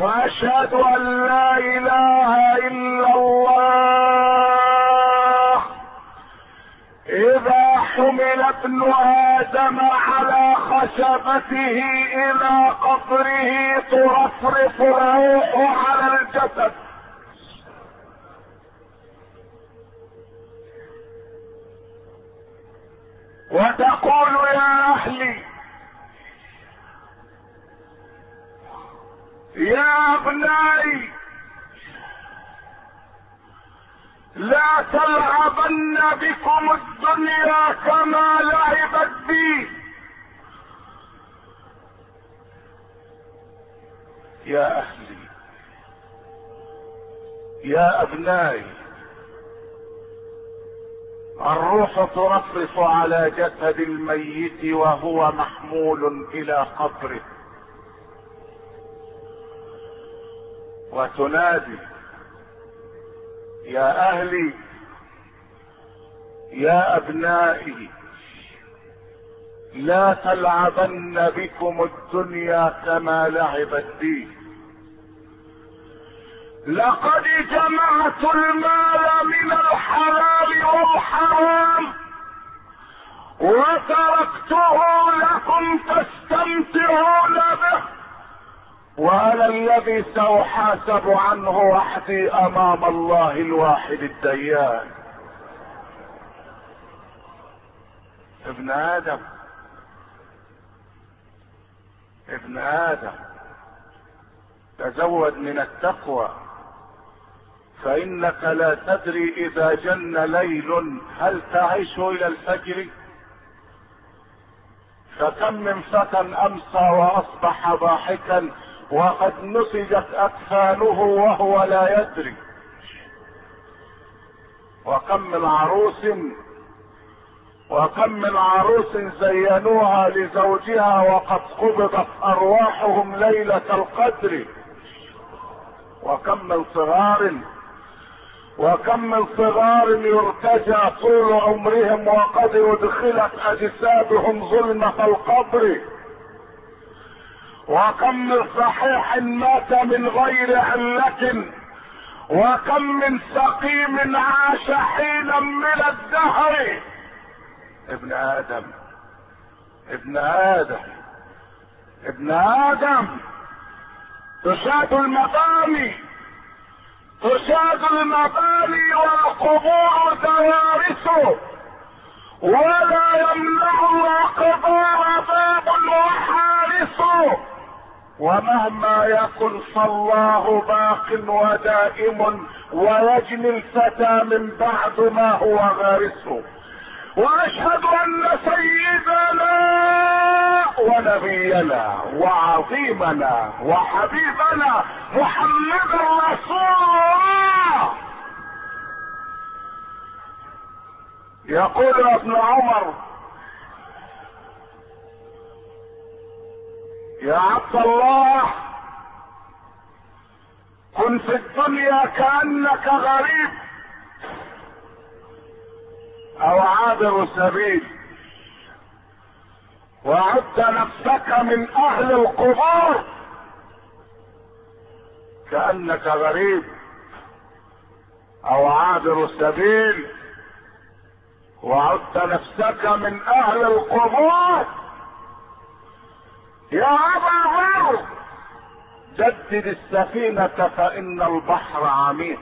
واشهد ان لا اله الا الله. اذا حمل ابن ادم على خشبته الى قبره ترفرف الروح على الجسد، وتقول يا اهلي يا ابنائي لا تلعبن بكم الدنيا كما لعبت بي. يا اهلي يا ابنائي، الروح ترفرف على جسد الميت وهو محمول الى قبره، وتنادي يا اهلي يا ابنائي لا تلعبن بكم الدنيا كما لعبت بي. لقد جمعت المال من الحلال والحرام وتركته لكم تستمتعون به، وانا الذي ساحاسب عنه وحدي امام الله الواحد الديان. ابن ادم ابن ادم، تزود من التقوى، فانك لا تدري اذا جن ليل هل تعيش الى الفجر. فكم من فتى امسى واصبح ضاحكا وقد نسجت اكفانه وهو لا يدري. وكم من عروس زينوها لزوجها وقد قبضت ارواحهم ليلة القدر. وكم من صغار يرتجى طول عمرهم وقد ادخلت اجسادهم ظلمة القبر. وكم من صحيح مات من غير علة، وكم من سقيم عاش حينا من الدهر. ابن ادم ابن ادم ابن ادم، تشاد المباني والقبور دوارس، ولا يمنع القبور باب وحارس. ومهما يكن فالله باق ودائم، ويجني الفتى من بعد ما هو غارسه. واشهد ان سيدنا ونبينا وعظيمنا وحبيبنا محمد رسول الله. يقول ابن عمر يا عبد الله كن في الدنيا كأنك غريب او عابر سبيل، وعد نفسك من اهل القبور كأنك غريب او عابر سبيل، وعدت نفسك من اهل القبور. يا ابا ذر جدد السفينة فان البحر عميق،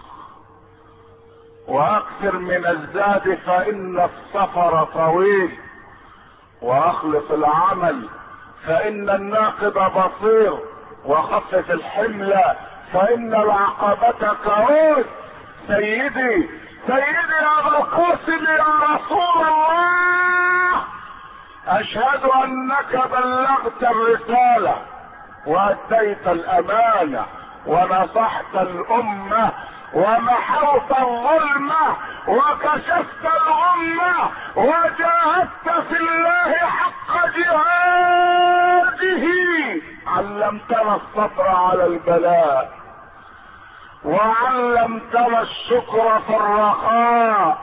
واكثر من الزاد فان السفر طويل، واخلص العمل فان الناقد بصير، وخفف الحمل فان العقبة كعود. سيدي ابا القاسم يا رسول الله، اشهد انك بلغت الرسالة واديت الامانة ونصحت الامة ومحوت الظلمة وكشفت الغمة وجاهدت في الله حق جهاده. علمتنا الصبر على البلاء، وعلمتنا الشكر في الرخاء،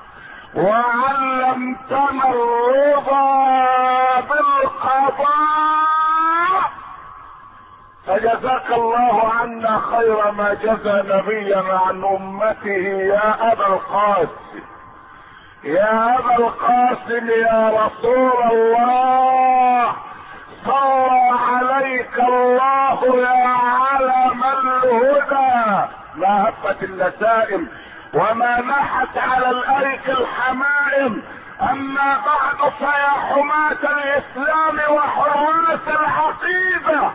وعلمتنا الرضا بالقضاء. فجزاك الله عنا خير ما جزى نبينا عن امته يا ابا القاسم، يا ابا القاسم يا رسول الله، صلى عليك الله يا علم الهدى، ما هبت النسائم وما نحت على الارك الحمائم. اما بعد فيا حماة الاسلام وحراس العقيدة،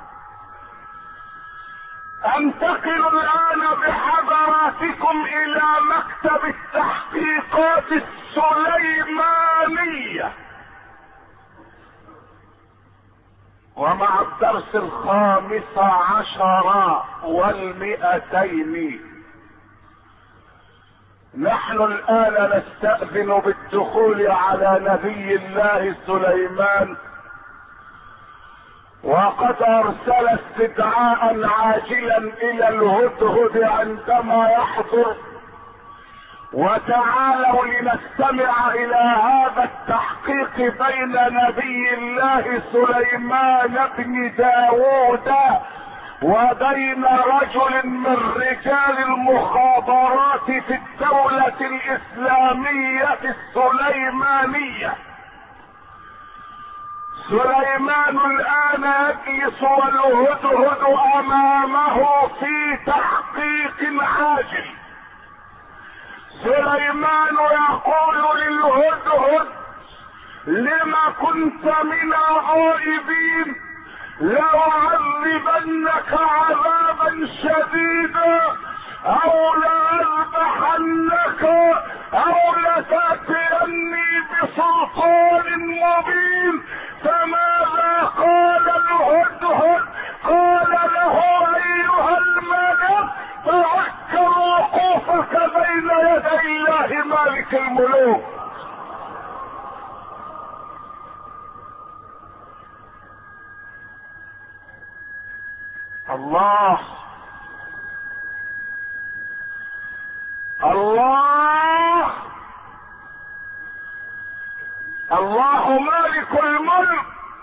انتقل الان بحضراتكم الى مكتب التحقيقات السليمانية، ومع الدرس 15 و200. نحن الان نستأذن بالدخول على نبي الله سليمان، وقد ارسل استدعاء عاجلا الى الهدهد عندما يحضر. وتعالوا لنستمع الى هذا التحقيق بين نبي الله سليمان بن داود وبين رجل من رجال المخابرات في الدولة الاسلامية السليمانية. سليمان الان يجلس والهدهد امامه في تحقيق عاجل. سليمان يقول للهدهد: لما كنت من الغائبين؟ لأعذبنك عذابا شديدا او لأذبحنك او لتأتيني بسلطان مبين. فماذا قال الهدهد؟ قال له: ايها الملك، تذكر وقوفك بين يدي الله مالك الملوك. الله الله الله مالك الملك،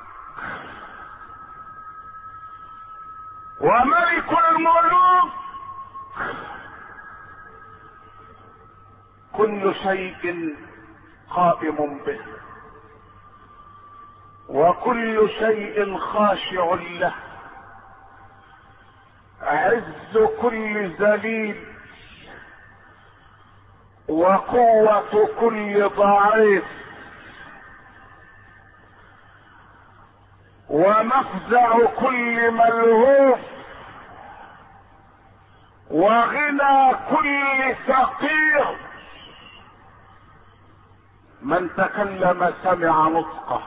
وملك الملوك كل شيء قائم به، وكل شيء خاشع له. عز كل ذليل، وقوة كل ضعيف، ومفزع كل ملهوف، وغنى كل فقير. من تكلم سمع نطقه،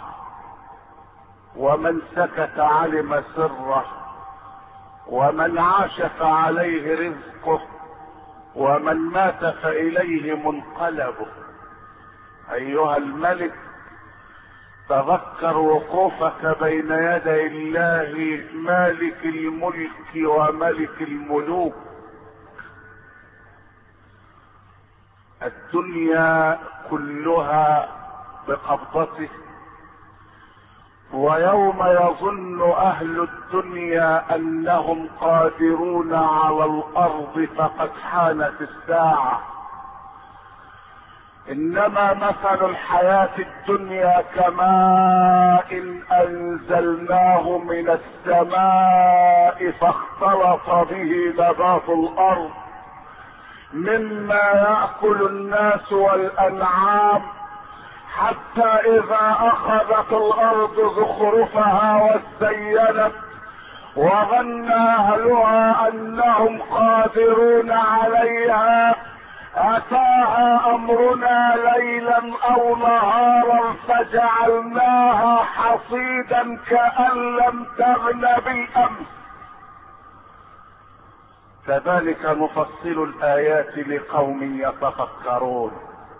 ومن سكت علم سره، ومن عاش فعليه رزقه، ومن مات فإليه منقلبه. أيها الملك، تذكر وقوفك بين يدي الله مالك الملك وملك الملوك. الدنيا كلها بقبضته، ويوم يظن اهل الدنيا انهم قادرون على الارض فقد حانت الساعة. انما مثل الحياة الدنيا كماء انزلناه من السماء فاختلط به نبات الارض مما يأكل الناس والانعام، حتى اذا اخذت الارض زخرفها وزينت وظن اهلها انهم قادرون عليها اتاها امرنا ليلا او نهارا فجعلناها حصيدا كأن لم تغن بالامس. كذلك نفصل الايات لقوم يتفكرون.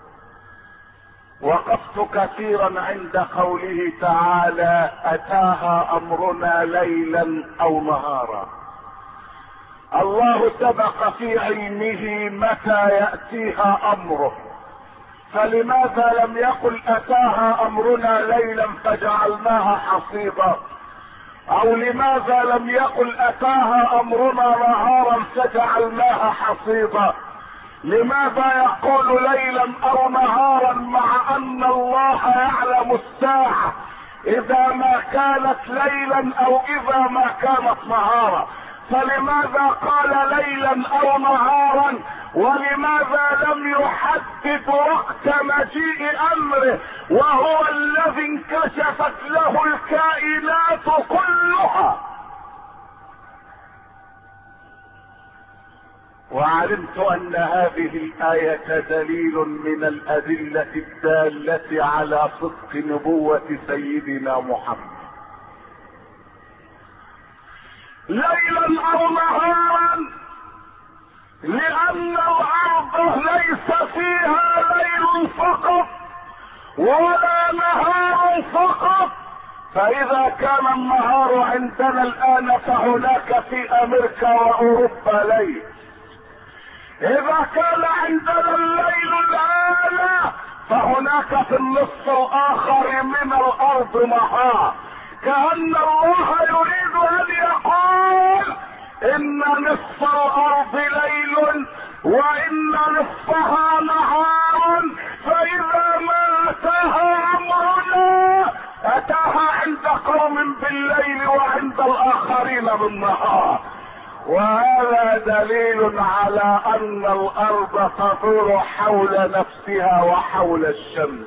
وقفت كثيرا عند قوله تعالى اتاها امرنا ليلا او نهارا. الله سبق في علمه متى يأتيها امره، فلماذا لم يقل اتاها امرنا ليلا فجعلناها حصيدا؟ او لماذا لم يقل اتاها امرنا نهارا فجعلناها حصيدا؟ لماذا يقول ليلا او نهارا مع ان الله يعلم الساعة اذا ما كانت ليلا او اذا ما كانت نهارا؟ فلماذا قال ليلا او نهارا؟ ولماذا لم يحدد وقت مجيء امره وهو الذي انكشفت له الكائنات كلها؟ وعلمت ان هذه الآية دليل من الادلة الدالة على صدق نبوة سيدنا محمد. ليلا او نهارا، لان الارض ليس فيها ليل فقط ولا نهار فقط. فاذا كان النهار عندنا الان فهناك في امريكا واوروبا ليل. اذا كان عندنا الليل الان فهناك في النصف الاخر من الارض نهار. كأن الله يريد ان يقول ان نصف الارض ليل وان نصفها نهار. فاذا ما اتاها امرنا اتاها عند قوم بالليل وعند الاخرين بالنهار. وهذا دليل على ان الارض تدور حول نفسها وحول الشمس.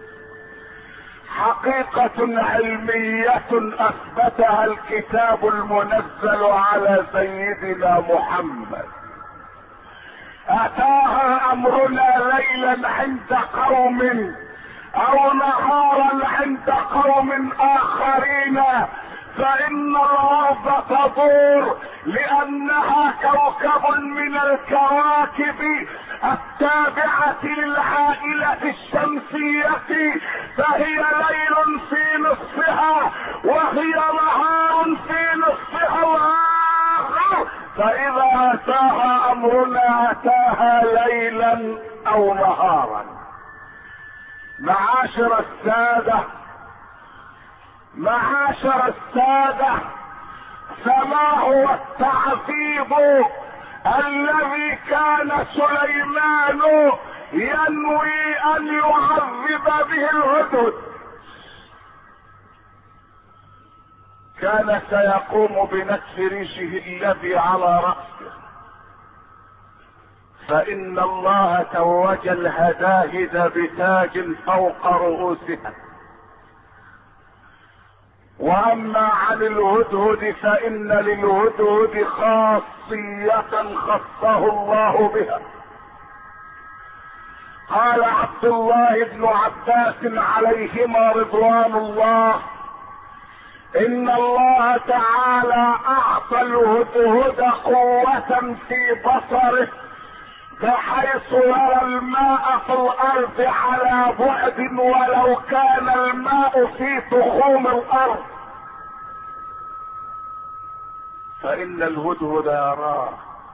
حقيقة علمية اثبتها الكتاب المنزل على سيدنا محمد. اتاها امرنا ليلا عند قوم او نهارا عند قوم اخرين. فان الارض تدور لانها كوكب من الكواكب التابعة للعائلة الشمسية، فهي ليل في نصفها وهي نهار في نصفها الاخر. فاذا اتاها امرنا اتاها ليلا او نهارا. معاشر السادة، معاشر السادة، فما هو التعذيب الذي كان سليمان ينوي ان يعذب به الهدهد؟ كان سيقوم بنتف ريشه الذي على رأسه، فإن الله توج الهداهد بتاج فوق رؤوسها. واما عن الهدهد فان للهدهد خاصية خصه الله بها. قال عبد الله بن عباس عليهما رضوان الله ان الله تعالى اعطى الهدهد قوة في بصره بحيث يرى الماء في الارض على بعد ولو كان الماء في تخوم الارض. فان الهدهد يراه.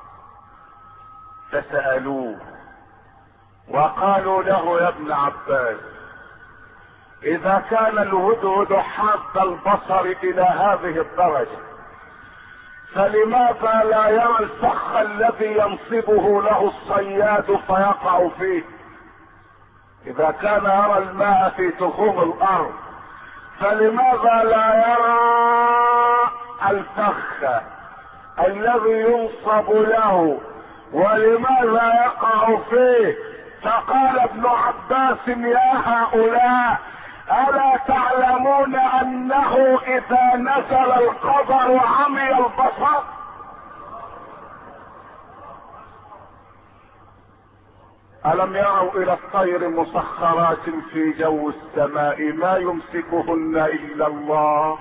فسألوه وقالوا له يا ابن عباس اذا كان الهدهد حاد البصر الى هذه الدرجة فلماذا لا يرى الفخ الذي ينصبه له الصياد فيقع فيه؟ اذا كان يرى الماء في تخوم الارض فلماذا لا يرى الفخ الذي ينصب له ولماذا يقع فيه؟ فقال ابن عباس يا هؤلاء ألا تعلمون أنه إذا نزل القدر عمي البصر؟ ألم يروا إلى الطير مسخرات في جو السماء ما يمسكهن إلا الله،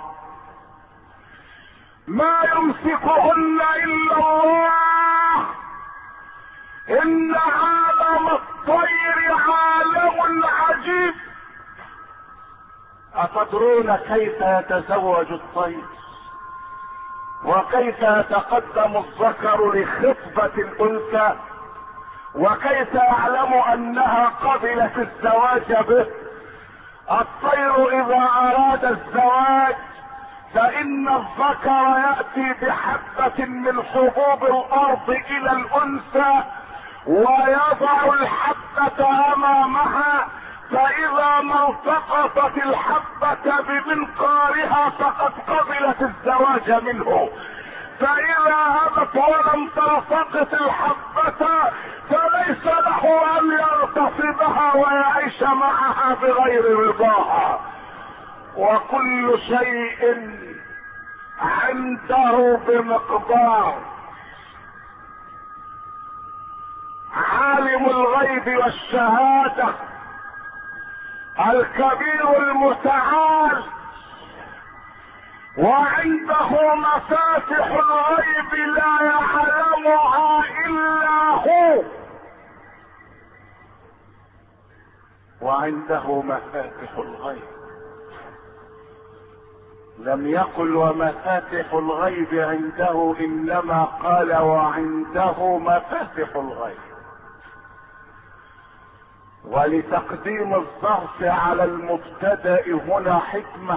ما يمسكهن إلا الله. إن عالم الطير عالم عجيب. أتدرون كيف يتزوج الطير وكيف يتقدم الذكر لخطبة الأنثى وكيف يعلم أنها قبلت الزواج به؟ الطير إذا أراد الزواج فان الذكر يأتي بحبة من حبوب الارض الى الانثى ويضع الحبة امامها، فاذا ما التقطت الحبة بمنقارها فقد قبلت الزواج منه، فاذا ابت ولم تلتقط الحبة فليس له ان يغتصبها ويعيش معها بغير رضاها. وكل شيء عنده بمقدار. عالم الغيب والشهادة الكبير المتعال وعنده مفاتح الغيب لا يعلمها الا هو، وعنده مفاتح الغيب. لم يقل ومفاتح الغيب عنده، انما قال وعنده مفاتح الغيب. ولتقديم الظرف على المبتدأ هنا حكمة،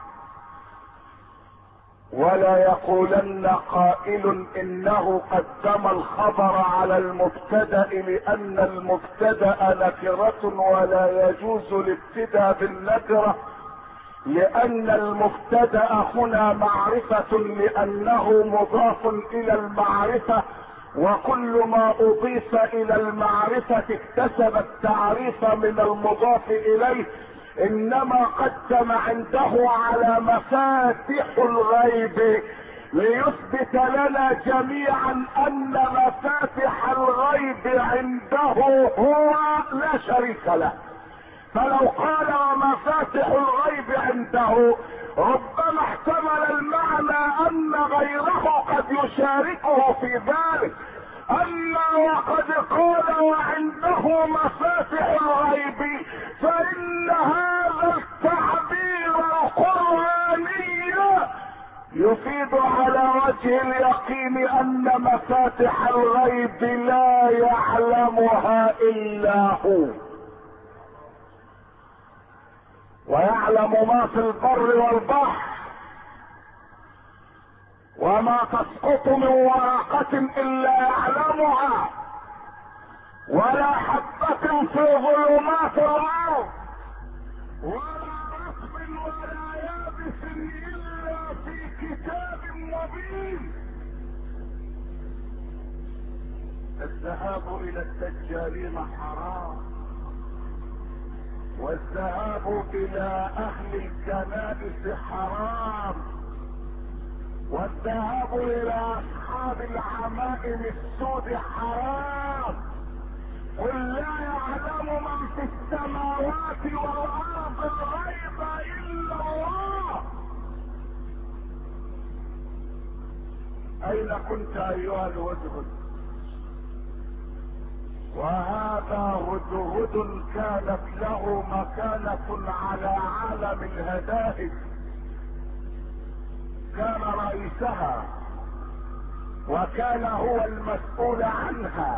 ولا يقولن قائل انه قدم الخبر على المبتدأ لان المبتدأ نكرة ولا يجوز الابتداء بالنكرة، لان المبتدأ هنا معرفة لانه مضاف الى المعرفة، وكل ما اضيف الى المعرفة اكتسب التعريف من المضاف اليه، انما قدم عنده على مفاتح الغيب ليثبت لنا جميعا ان مفاتح الغيب عنده هو لا شريك له. فلو قال ومفاتح الغيب عنده ربما احتمل المعنى ان غيره قد يشاركه في ذلك، اما وقد قال وعنده مفاتح الغيب فان هذا التعبير القرآني يفيد على وجه اليقين ان مفاتح الغيب لا يعلمها الا هو، ويعلم ما في البر والبحر، وما تسقط من ورقة الا يعلمها، ولا حبة في ظلمات الارض، ولا رطب ولا يابس الا في كتاب مبين. الذهاب الى الدجالين حرام، والذهاب الى اهل الكنائس حرام، والذهاب الى اصحاب العمائم السود حرام. قل لا يعلم من في السماوات والارض الغيب الا الله. اين كنت ايها الهدهد؟ وهذا هدهد كانت له مكانة على عالم الهدائد، كان رئيسها وكان هو المسؤول عنها،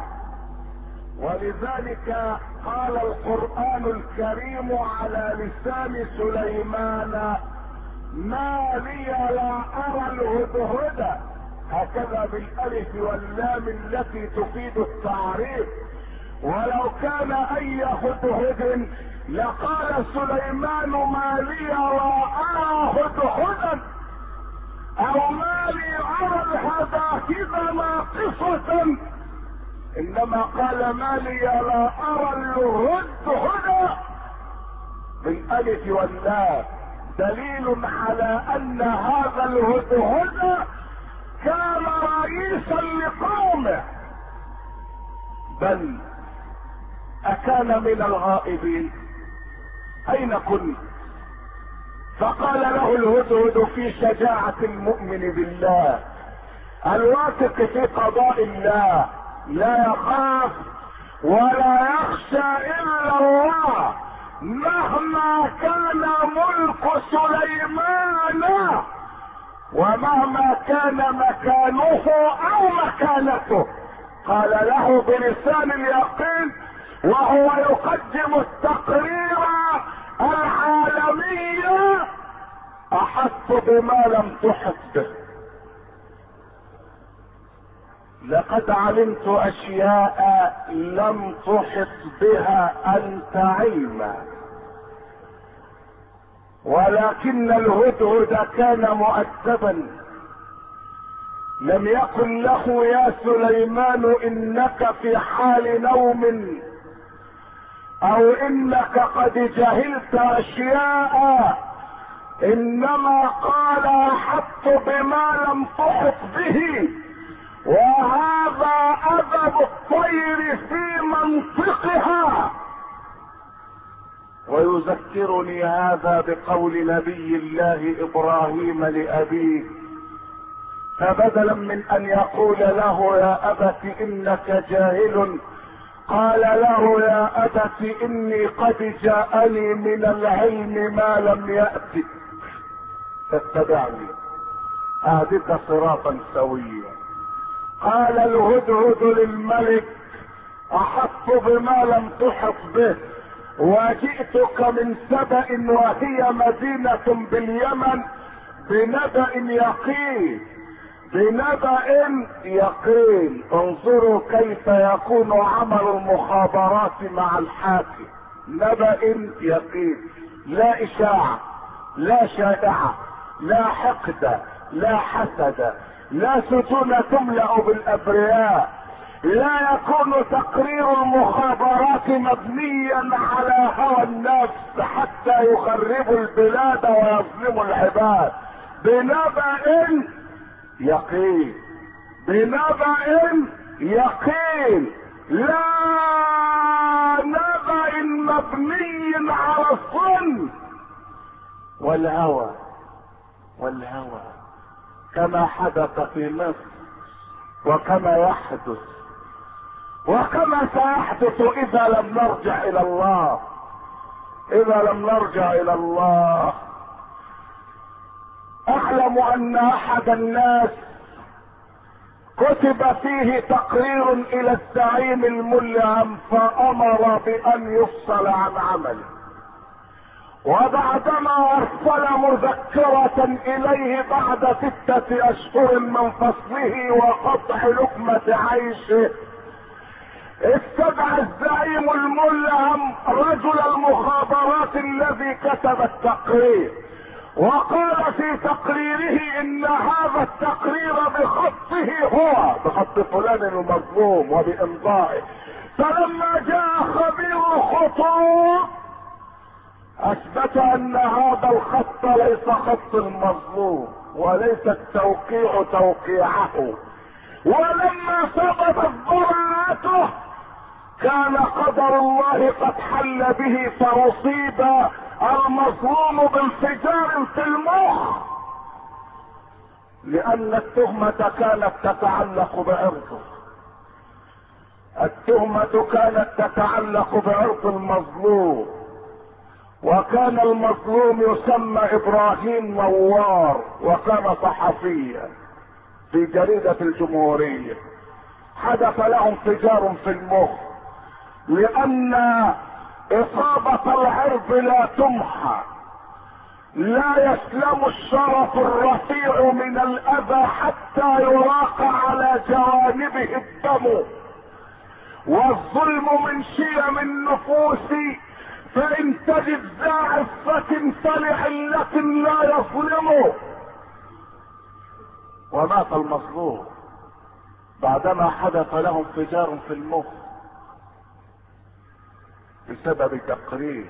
ولذلك قال القرآن الكريم على لسان سليمان ما لي لا ارى الهدهد، هكذا بالالف واللام التي تفيد التعريف. ولو كان اي هدهد لقال سليمان ما لي لا ارى هدهدا، او ما لي ارى الهداهد ناقصة، انما قال ما لي لا ارى الهدهد بالالف واللام، دليل على ان هذا الهدهد كان رئيسا لقومه، بل اكان من الغائبين. اين كنت؟ فقال له الهدهد في شجاعة المؤمن بالله الواثق في قضاء الله، لا يخاف ولا يخشى الا الله، مهما كان ملك سليمان ومهما كان مكانه او مكانته. قال له بلسان اليقين وهو يقدم التقرير العالمي احط بما لم تحط به. لقد علمت اشياء لم تحط بها انت علما، ولكن الهدهد كان مؤدبا، لم يقل له يا سليمان انك في حال نوم او انك قد جهلت اشياء، انما قال احط بما لم تحط به، وهذا ادب الطير في منطقها. ويذكرني هذا بقول نبي الله ابراهيم لابيه، فبدلا من ان يقول له يا ابت انك جاهل، قال له يا ابت اني قد جاءني من العلم ما لم يأتك فاتبعني اهدك صراطا سويا. قال الهدهد للملك احط بما لم تحط به، وجئتك من سبأ وهي مدينة باليمن بنبأ يقين، بنبأ يقين. انظروا كيف يكون عمل المخابرات مع الحاكم، نبأ يقين، لا اشاعة، لا شائعة، لا حقد، لا حسد، لا سجون تملأ بالابرياء. لا يكون تقرير المخابرات مبنيا على هوى النفس حتى يخربوا البلاد ويظلموا العباد. بنبأ يقين، بنبأ يقين، لا نبأ مبني على الظن والهوى. والهوى كما حدث في مصر وكما يحدث وكما سيحدث اذا لم نرجع الى الله، اذا لم نرجع الى الله. اعلم ان احد الناس كتب فيه تقرير الى الزعيم الملهم فامر بان يفصل عن عمله، وبعدما ارسل مذكرة اليه بعد 6 اشهر من فصله وقطع لقمة عيشه، استدعى الزعيم الملهم رجل المخابرات الذي كتب التقرير، وقال في تقريره ان هذا التقرير بخطه هو، بخط فلان المظلوم وبامضائه. فلما جاء خبير الخطوط اثبت ان هذا الخط ليس خط المظلوم وليس التوقيع توقيعه، ولما ثبتت براءته كان قدر الله قد حل به، فاصيب المظلوم بانفجار في المخ، لان التهمة كانت تتعلق بعرضه، التهمة كانت تتعلق بعرض المظلوم، وكان المظلوم يسمى ابراهيم نوار، وكان صحفيا في جريدة الجمهورية. حدث له انفجار في المخ، لان اصابة العرض لا تمحى، لا يسلم الشرف الرفيع من الاذى حتى يراق على جوانبه الدم، والظلم من شيم النفوس، فان تجد ذا عفة فلعلة لا يظلمه. ومات المظلوم بعدما حدث له انفجار في المخ بسبب تقرير.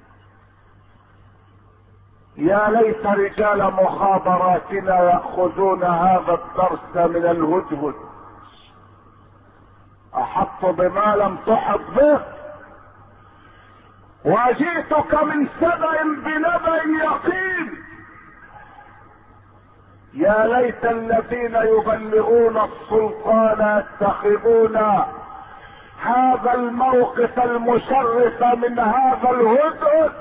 يا ليت رجال مخابراتنا يأخذون هذا الدرس من الهدهد. احط بما لم تحط به، وجئتك من سبأ بنبأ يقين. يا ليت الذين يبلغون السلطان يتخذون هذا الموقف المشرف من هذا الهدهد.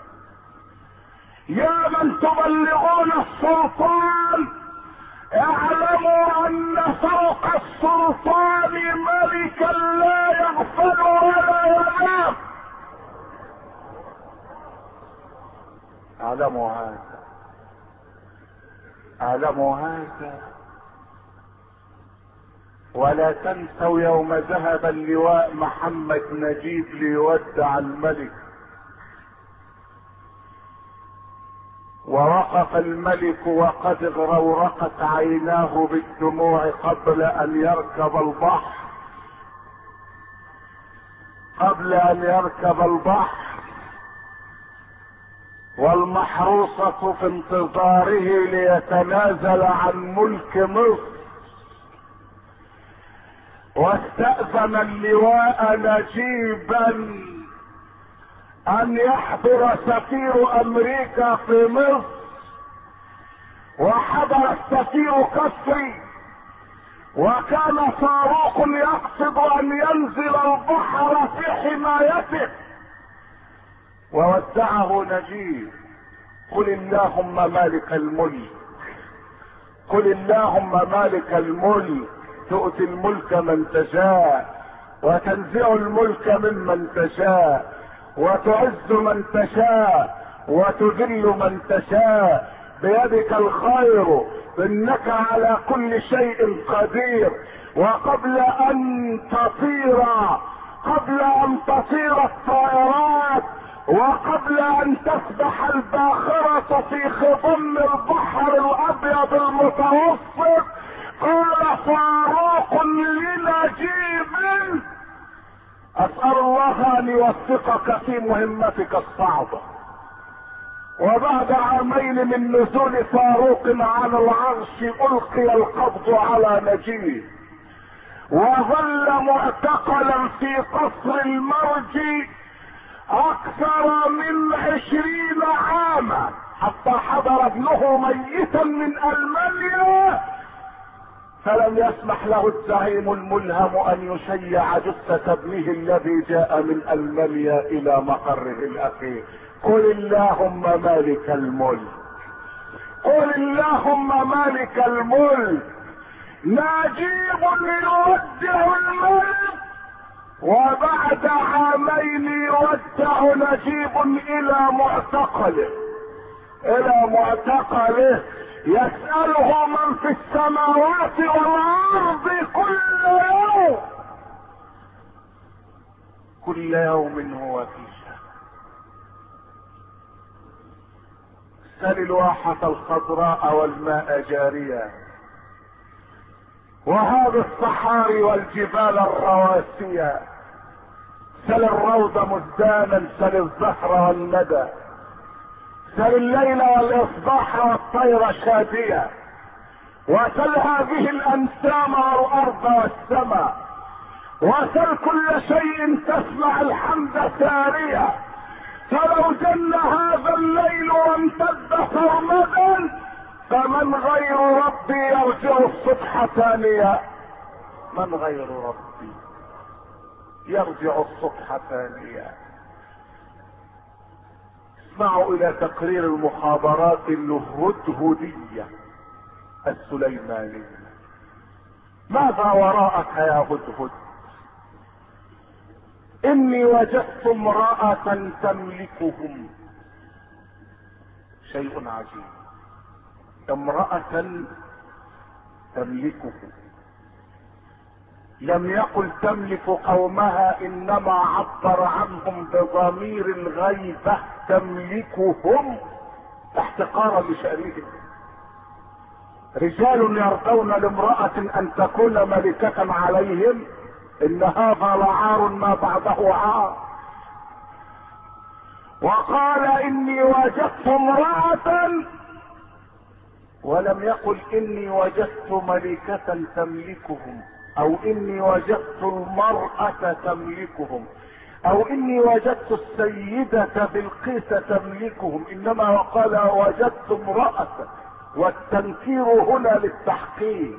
يا من تبلغون السلطان، اعلموا ان فوق السلطان ملكا لا يغفل ولا ينام. اعلموا هذا. اعلموا هذا ولا تنسوا يوم ذهب اللواء محمد نجيب ليودع الملك، ووقف الملك وقد اغرورقت عيناه بالدموع قبل ان يركب البحر، والمحروسة في انتظاره ليتنازل عن ملك مصر. واستأذن اللواء نجيبا ان يحضر سفير امريكا في مصر، وحضر السفير كسري، وكان فاروق يقصد ان ينزل البحر في حمايته، وودعه نجيب. قل اللهم مالك الملك، قل اللهم مالك الملك، تؤتي الملك من تشاء وتنزع الملك ممن تشاء وتعز من تشاء وتذل من تشاء، بيدك الخير انك على كل شيء قدير. وقبل ان تطير الطائرات، وقبل ان تسبح الباخرة في خضم البحر الابيض المتوسط، قال فاروق لنجيب: اسأل الله ان يوفقك في مهمتك الصعبة. وبعد عامين من نزول فاروق على العرش القي القبض على نجيب، وظل معتقلا في قصر المرج اكثر من 20 عاما، حتى حضر ابنه ميتا من المانيا، فلم يسمح له الزعيم الملهم ان يشيع جثة ابنه الذي جاء من المانيا الى مقره الاخير. قل اللهم مالك الملك، قل اللهم مالك الملك. نجيب يودع الملك، وبعد عامين يودع نجيب الى معتقله يسأله من في السماوات والارض كل يوم هو في شأن. سل الواحة الخضراء والماء جاريا، وهذه الصحاري والجبال الرواسية، سل الروض مزدانا، سل الزهر والندى، سل الليل والاصباح والطير شادية، وسل هذه الانسام والارض والسماء، وسل كل شيء تسمع الحمد ساريا. فلو جن هذا الليل وامتد سرمدا، فمن غير ربي يرجع الصبح ثانيا؟ من غير ربي يرجع الصبح ثانيا؟ اسمعوا الى تقرير المخابرات الهدهدية السليمانية. ماذا وراءك يا هدهد؟ اني وجدت امرأة تملكهم. شيء عجيب، امرأة تملكهم. لم يقل تملك قومها، انما عبر عنهم بضمير الغيبة، تملكهم احتقارا لشأنهم. رجال يرضون لامرأة ان تكون ملكة عليهم، ان هذا لعار ما بعده عار. وقال اني وجدت امرأة، ولم يقل اني وجدت ملكة تملكهم، او اني وجدت المرأة تملكهم، او اني وجدت السيدة بلقيس تملكهم، انما قال وجدت امرأة، والتنكير هنا للتحقيق.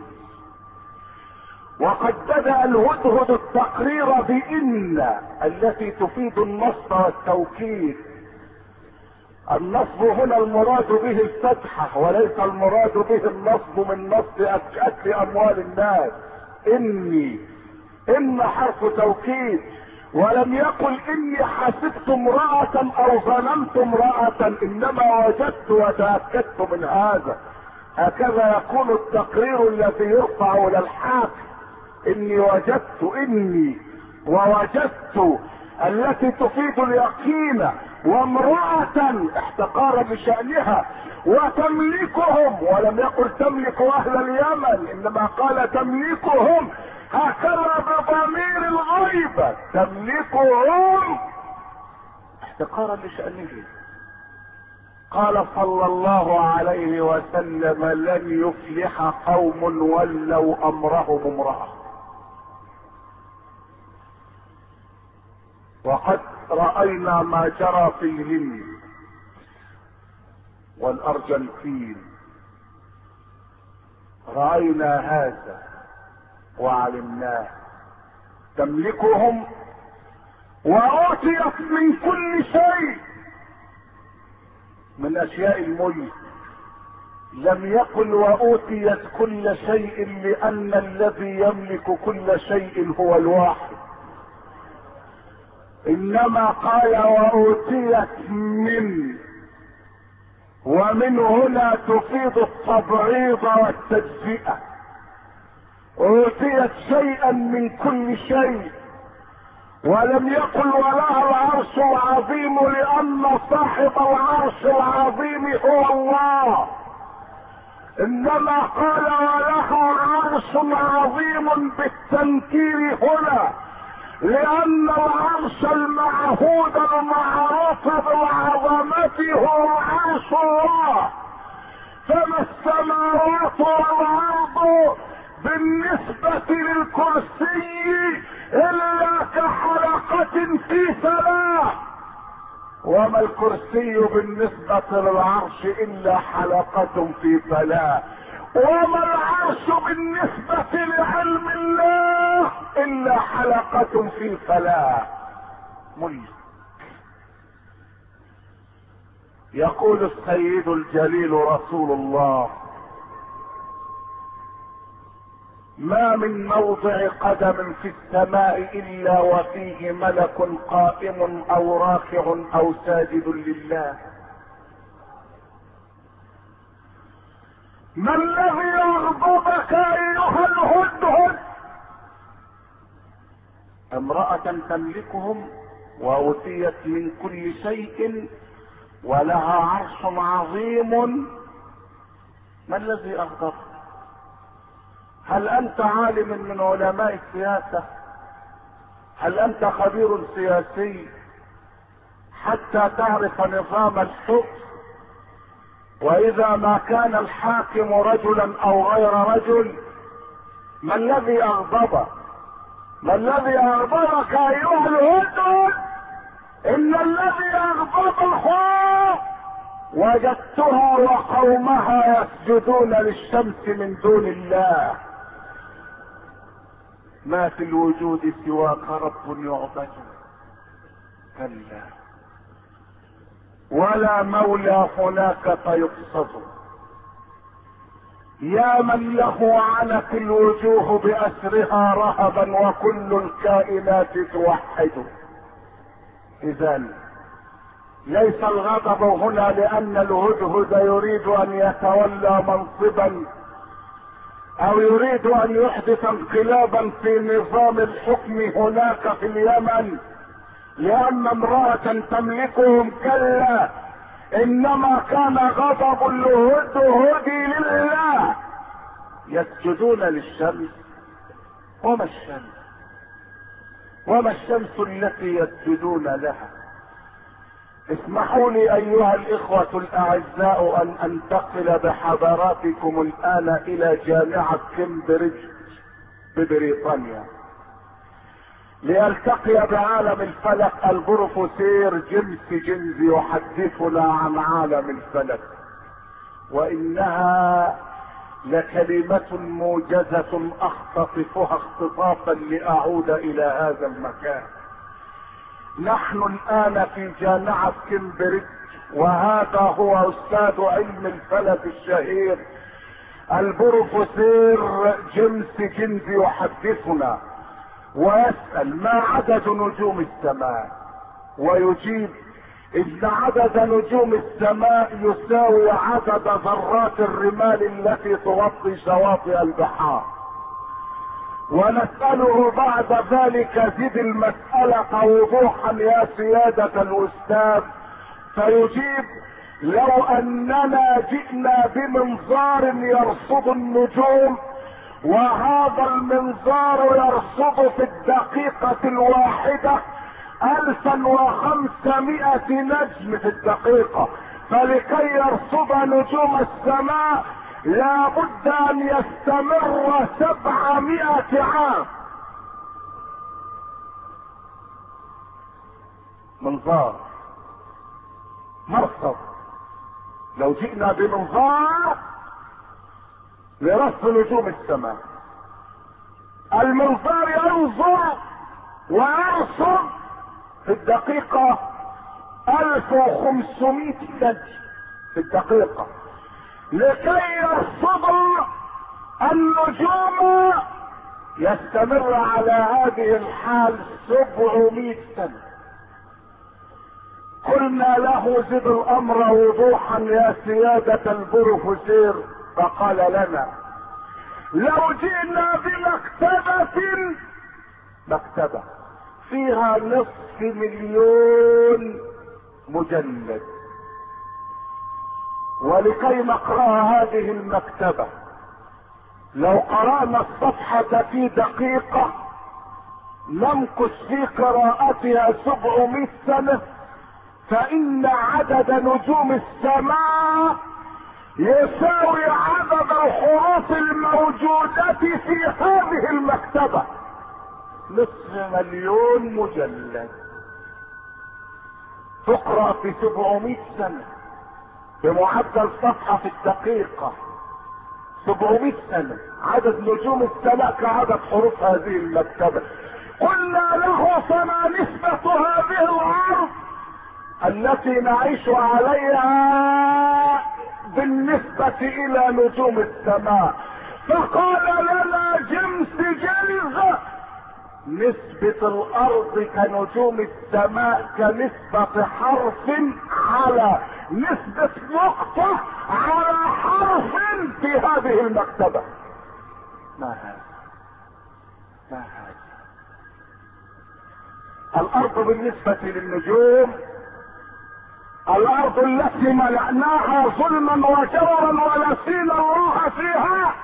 وقد بدأ الهدهد التقرير بإن التي تفيد النصب والتوكيد. النصب هنا المراد به الفتحة، وليس المراد به النصب من نصب اكل اموال الناس. ان حرف توكيد، ولم يقل اني حسبت امرأة او ظننت امرأة، انما وجدت وتأكدت من هذا. هكذا يكون التقرير الذي يرفع الى الحاكم. اني ووجدت التي تفيد اليقين، وامرأة احتقارا بشأنها، وتملكهم، ولم يقل تملك اهل اليمن، انما قال تملكهم، هكذا بضمير الغيبة، تملكهم احتقارا بشأنه. قال صلى الله عليه وسلم: لن يفلح قوم ولوا امرهم امرأة. وقد رأينا ما جرى في الهند والارجنتين، رأينا هذا وعلمناه. تملكهم وأعطيت من كل شيء من اشياء الملك. لم يقل وأوتيت كل شيء لأن الذي يملك كل شيء هو الواحد، انما قال وأوتيت من، ومن هنا تفيد التبعيض والتجزئة. أوتيت شيئا من كل شيء، ولم يقل ولها العرش العظيم لأن صاحب العرش العظيم هو الله، انما قال ولها عرش عظيم بالتنكير هنا، لأن العرش المعهود المعروف بالعظمة هو عرش الله. فما السماوات والأرض بالنسبة للكرسي إلا كحلقة في سماء، وما الكرسي بالنسبة للعرش إلا حلقة في فلاة، وما العرش بالنسبة لعلم الله إلا حلقة في فلاة. ملك. يقول السيد الجليل رسول الله: ما من موضع قدم في السماء الا وفيه ملك قائم او راكع او ساجد لله. ما الذي يغضبك ايها الهدهد؟ امرأة تملكهم وأوتيت من كل شيء ولها عرش عظيم. ما الذي اغضبك؟ هل انت عالم من علماء السياسة؟ هل انت خبير سياسي حتى تعرف نظام الحكم؟ واذا ما كان الحاكم رجلا او غير رجل، ما الذي اغضبك؟ ما الذي اغضبك ايها الهدهد؟ ان الذي اغضبه وجدتها وقومها يسجدون للشمس من دون الله. ما في الوجود سواك رب يعبد، كلا، ولا مولى هناك فيقصد. يا من له عنت الوجوه بأسرها رهبا وكل الكائنات توحد. إذن ليس الغضب هنا لأن الهدهد يريد أن يتولى منصبا أو يريد أن يحدث انقلابا في نظام الحكم هناك في اليمن لأن امرأة تملكهم، كلا، إنما كان غضب الهدهد لله. يسجدون للشمس. وما الشمس؟ وما الشمس التي يسجدون لها؟ اسمحوا لي ايها الاخوة الاعزاء ان انتقل بحضراتكم الان الى جامعة كامبريدج ببريطانيا لالتقي بعالم الفلك البروفيسور جيمس يحدثنا عن عالم الفلك، وانها لكلمة موجزة اختطفها اختطافا لاعود الى هذا المكان. نحن الان في جامعة كامبريدج، وهذا هو استاذ علم الفلك الشهير البروفيسور جيمس يحدثنا ويسأل: ما عدد نجوم السماء؟ ويجيب: إن عدد نجوم السماء يساوي عدد ذرات الرمال التي تغطي شواطئ البحار. ونسأله بعد ذلك زد المسألة وضوحا يا سيادة الأستاذ، فيجيب: لو أننا جئنا بمنظار يرصد النجوم، وهذا المنظار يرصد في الدقيقة الواحدة 1500 نجم في الدقيقة، فلكي يرصد نجوم السماء لا بد ان يستمر 700 عام. منظار مرصد، لو جئنا بمنظار لرصد نجوم السماء، المنظار ينظر ويرصد في الدقيقة 1500 نجم في الدقيقة. لكي يرصد النجوم يستمر على هذه الحال 700 سنة. قلنا له: زد الامر وضوحا يا سيادة البروفيسور. فقال لنا: لو جئنا مكتبة فيها 500,000 مجلد، ولكي نقرأ هذه المكتبة لو قرأنا الصفحة في دقيقة نمكث في قراءتها 700 سنة، فإن عدد نجوم السماء يساوي عدد الحروف الموجودة في هذه المكتبة 500,000 مجلد، تقرأ في 700 سنة بمعدل صفحة في الدقيقة. 700 سنة عدد نجوم السماء كعدد حروف هذه المكتبة. قلنا له: فما نسبة هذه الأرض التي نعيش عليها بالنسبة إلى نجوم السماء؟ فقال لنا جيمس جيلز: نسبة الأرض كنجوم السماء كنسبة حرف على نسبة نقطة على حرف في هذه المكتبة. ما هذا؟ الأرض بالنسبة للنجوم، الأرض التي ملأناها ظلما وجورا ونسينا الله فيها،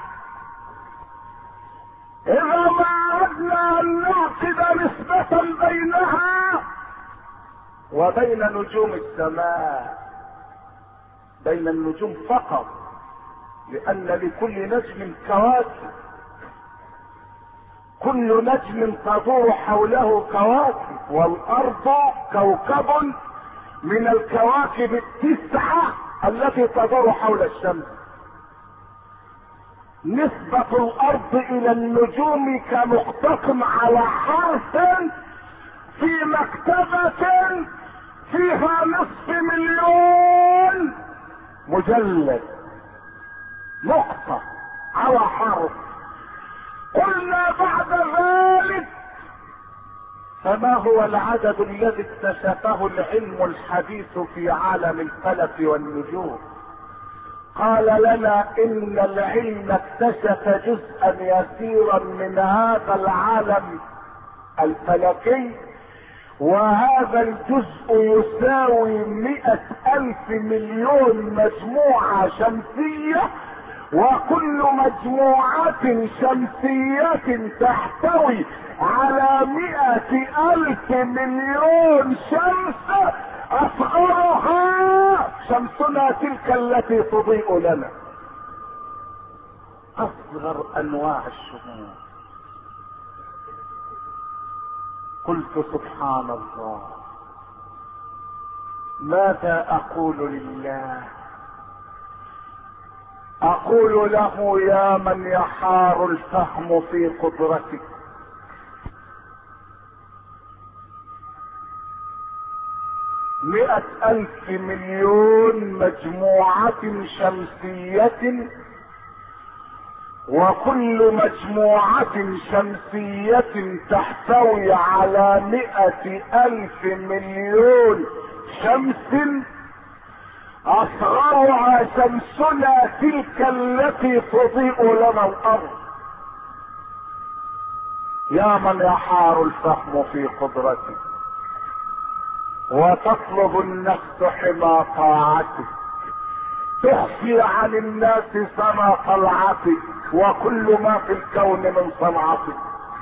إذا ما أردنا أن نعقد نسبة بينها وبين نجوم السماء، بين النجوم فقط، لأن لكل نجم كواكب، كل نجم تدور حوله كواكب، والأرض كوكب من الكواكب 9 التي تدور حول الشمس. نسبة الأرض إلى النجوم كنقطة على حرف في مكتبة فيها 500,000 مجلد، نقطة على حرف. قلنا بعد ذلك: فما هو العدد الذي اكتشفه العلم الحديث في عالم الفلك والنجوم؟ قال لنا: إن العلم اكتشف جزءا يسيرا من هذا العالم الفلكي، وهذا الجزء يساوي 100,000 مليون مجموعة شمسية، وكل مجموعة شمسية تحتوي على 100,000 مليون شمس، أصغرها شمسنا تلك التي تضيء لنا، أصغر أنواع الشموس. قلت: سبحان الله، ماذا أقول لله؟ أقول له: يا من يحار الفهم في قدرتك، 100,000 مليون مجموعة شمسية، وكل مجموعة شمسية تحتوي على 100,000 مليون شمس اصغرها شمسنا تلك التي تضيء لنا الارض. يا من يحار الفهم في قدرته وتطلب النفس حمى طاعتك، تخفي عن الناس سما طلعتك وكل ما في الكون من صنعتك.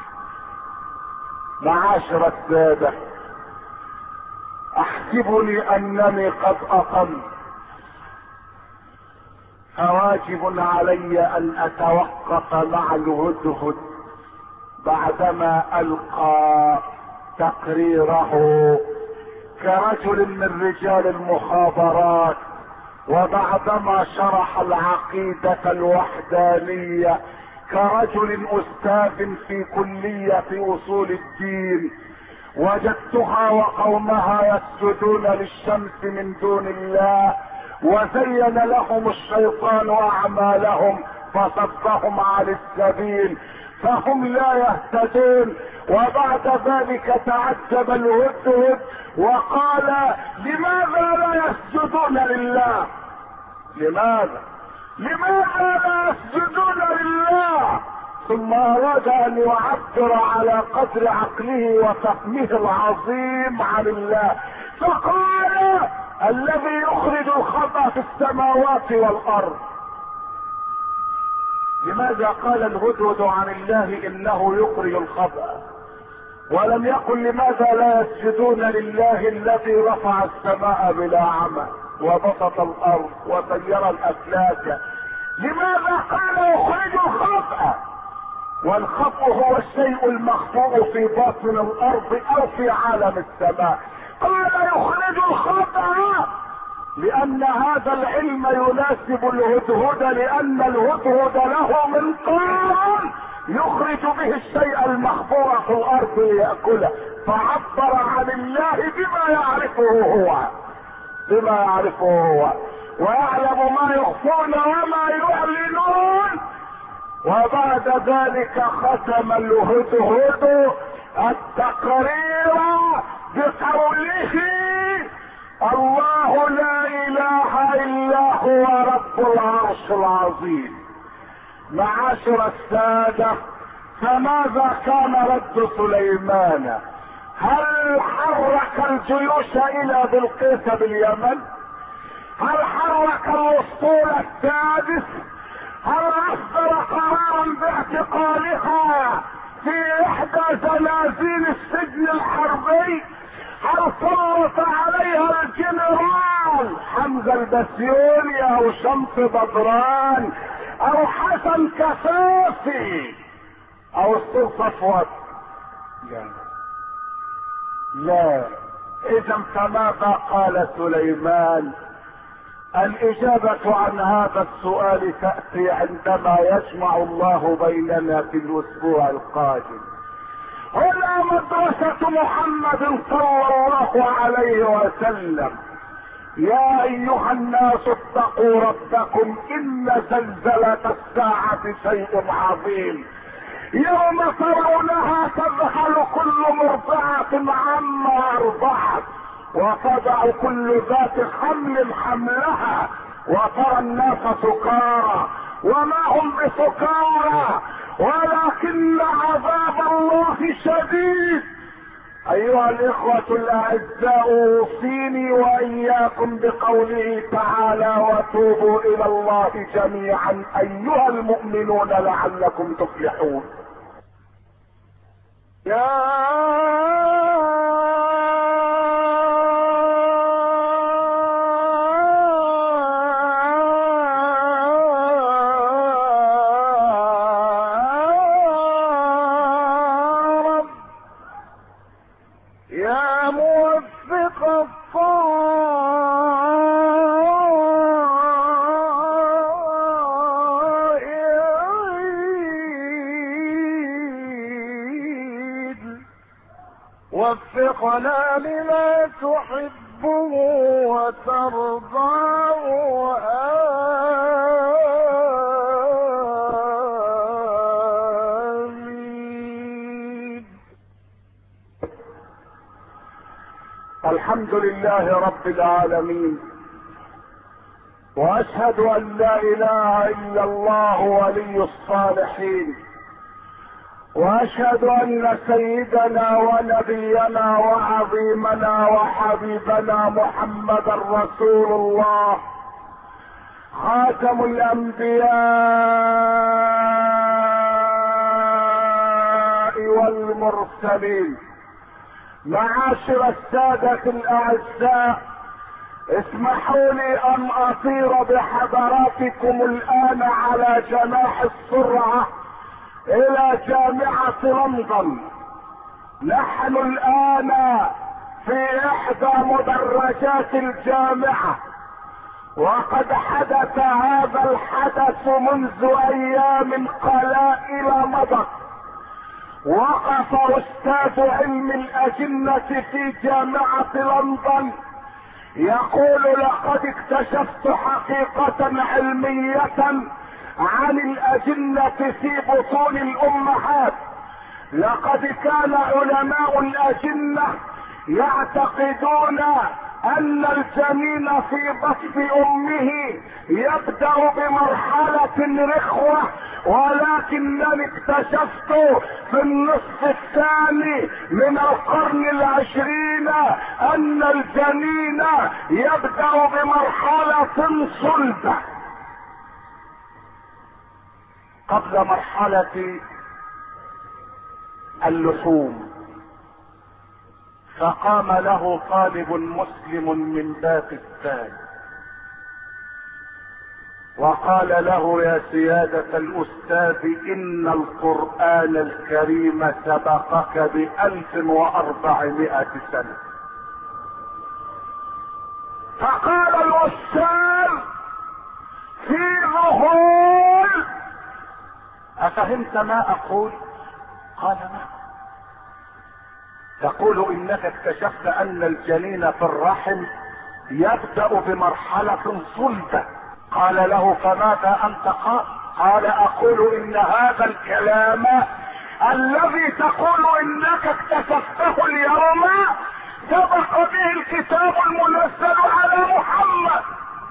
معاشر السادة، احسبني انني قد اقمت، فواجب علي ان اتوقف مع الهدهد بعدما القى تقريره كرجل من رجال المخابرات، وبعدما شرح العقيدة الوحدانية كرجل استاذ في كلية اصول الدين. وجدتها وقومها يسجدون للشمس من دون الله، وزين لهم الشيطان اعمالهم فصدهم عن السبيل فهم لا يهتدون. وبعد ذلك تعجب الهدهد وقال: لماذا لا يسجدون لله؟ لماذا لا يسجدون لله؟ ثم اراد ان يعبر على قدر عقله وفهمه العظيم عن الله، فقال: الذي يخرج الخبأ في السماوات والارض. لماذا قال الهدهد عن الله انه يخرج الخبأ، ولم يقل لماذا لا يسجدون لله الذي رفع السماء بلا عمى وبسط الارض وسير الافلاك؟ لماذا قال يخرج الخبأ؟ والخبأ هو الشيء المخبوء في باطن الارض او في عالم السماء. قال يخرج الخبأ لان هذا العلم يناسب الهدهد، لان الهدهد له منقار يخرج به الشيء المخبوء في الارض ليأكله، فعبر عن الله بما يعرفه هو ويعلم ما يخفون وما يعلنون. وبعد ذلك ختم الهدهد التقرير بقوله: الله لا اله الا هو رب العرش العظيم. معاشر السادة، فماذا كان رد سليمان؟ هل حرك الجيوش الى بلقيس باليمن؟ هل حرك الاسطول السادس؟ هل اصدر قرارا باعتقالها في احدى زنازين السجن الحربي؟ هل سلط عليها الجنرال حمزة البسيوني او شمس بدران او حسن كفافي او السور صفوت؟ لا. اذا فماذا قال سليمان؟ الاجابة عن هذا السؤال تأتي عندما يجمع الله بيننا في الاسبوع القادم. هنا مدرسة محمد صلى الله عليه وسلم. يا ايها الناس اتقوا ربكم ان زلزلة الساعة شيء عظيم، يوم ترونها تذهل كل مرضعة عما ارضعت وتضع كل ذات حمل حملها وترى الناس سكارى وما هم بسكارى ولكن عذاب الله شديد. ايها الاخوة الاعزاء، اوصيني واياكم بقوله تعالى: وتوبوا الى الله جميعا ايها المؤمنون لعلكم تفلحون. يا موفق الطائعين وفقنا لما تحبه وترضاه. الحمد لله رب العالمين، واشهد ان لا اله الا الله ولي الصالحين، واشهد ان سيدنا ونبينا وعظيمنا وحبيبنا محمدا رسول الله خاتم الانبياء والمرسلين. معاشر السادة الاعزاء، اسمحوا لي ان اطير بحضراتكم الان على جناح السرعة الى جامعة لندن. نحن الان في احدى مدرجات الجامعة، وقد حدث هذا الحدث منذ ايام قلائل مضت. وقف استاذ علم الاجنة في جامعة لندن يقول: لقد اكتشفت حقيقة علمية عن الاجنة في بطون الامهات. لقد كان علماء الاجنة يعتقدون ان الجنين في بطن امه يبدأ بمرحلة رخوة، ولكنني اكتشفت في النصف الثاني من القرن العشرين ان الجنين يبدأ بمرحلة صلبة قبل مرحلة اللحوم. فقام له طالب مسلم من باكستان وقال له: يا سيادة الاستاذ، ان القرآن الكريم سبقك ب1400 سنة. فقال الاستاذ في ذهول: افهمت ما اقول؟ قال: نعم. تقول انك اكتشفت ان الجنين في الرحم يبدأ بمرحلة صلبة. قال له: فماذا انت قال؟ قال: اقول ان هذا الكلام الذي تقول انك اكتشفته اليوم سبق به الكتاب المنزل على محمد.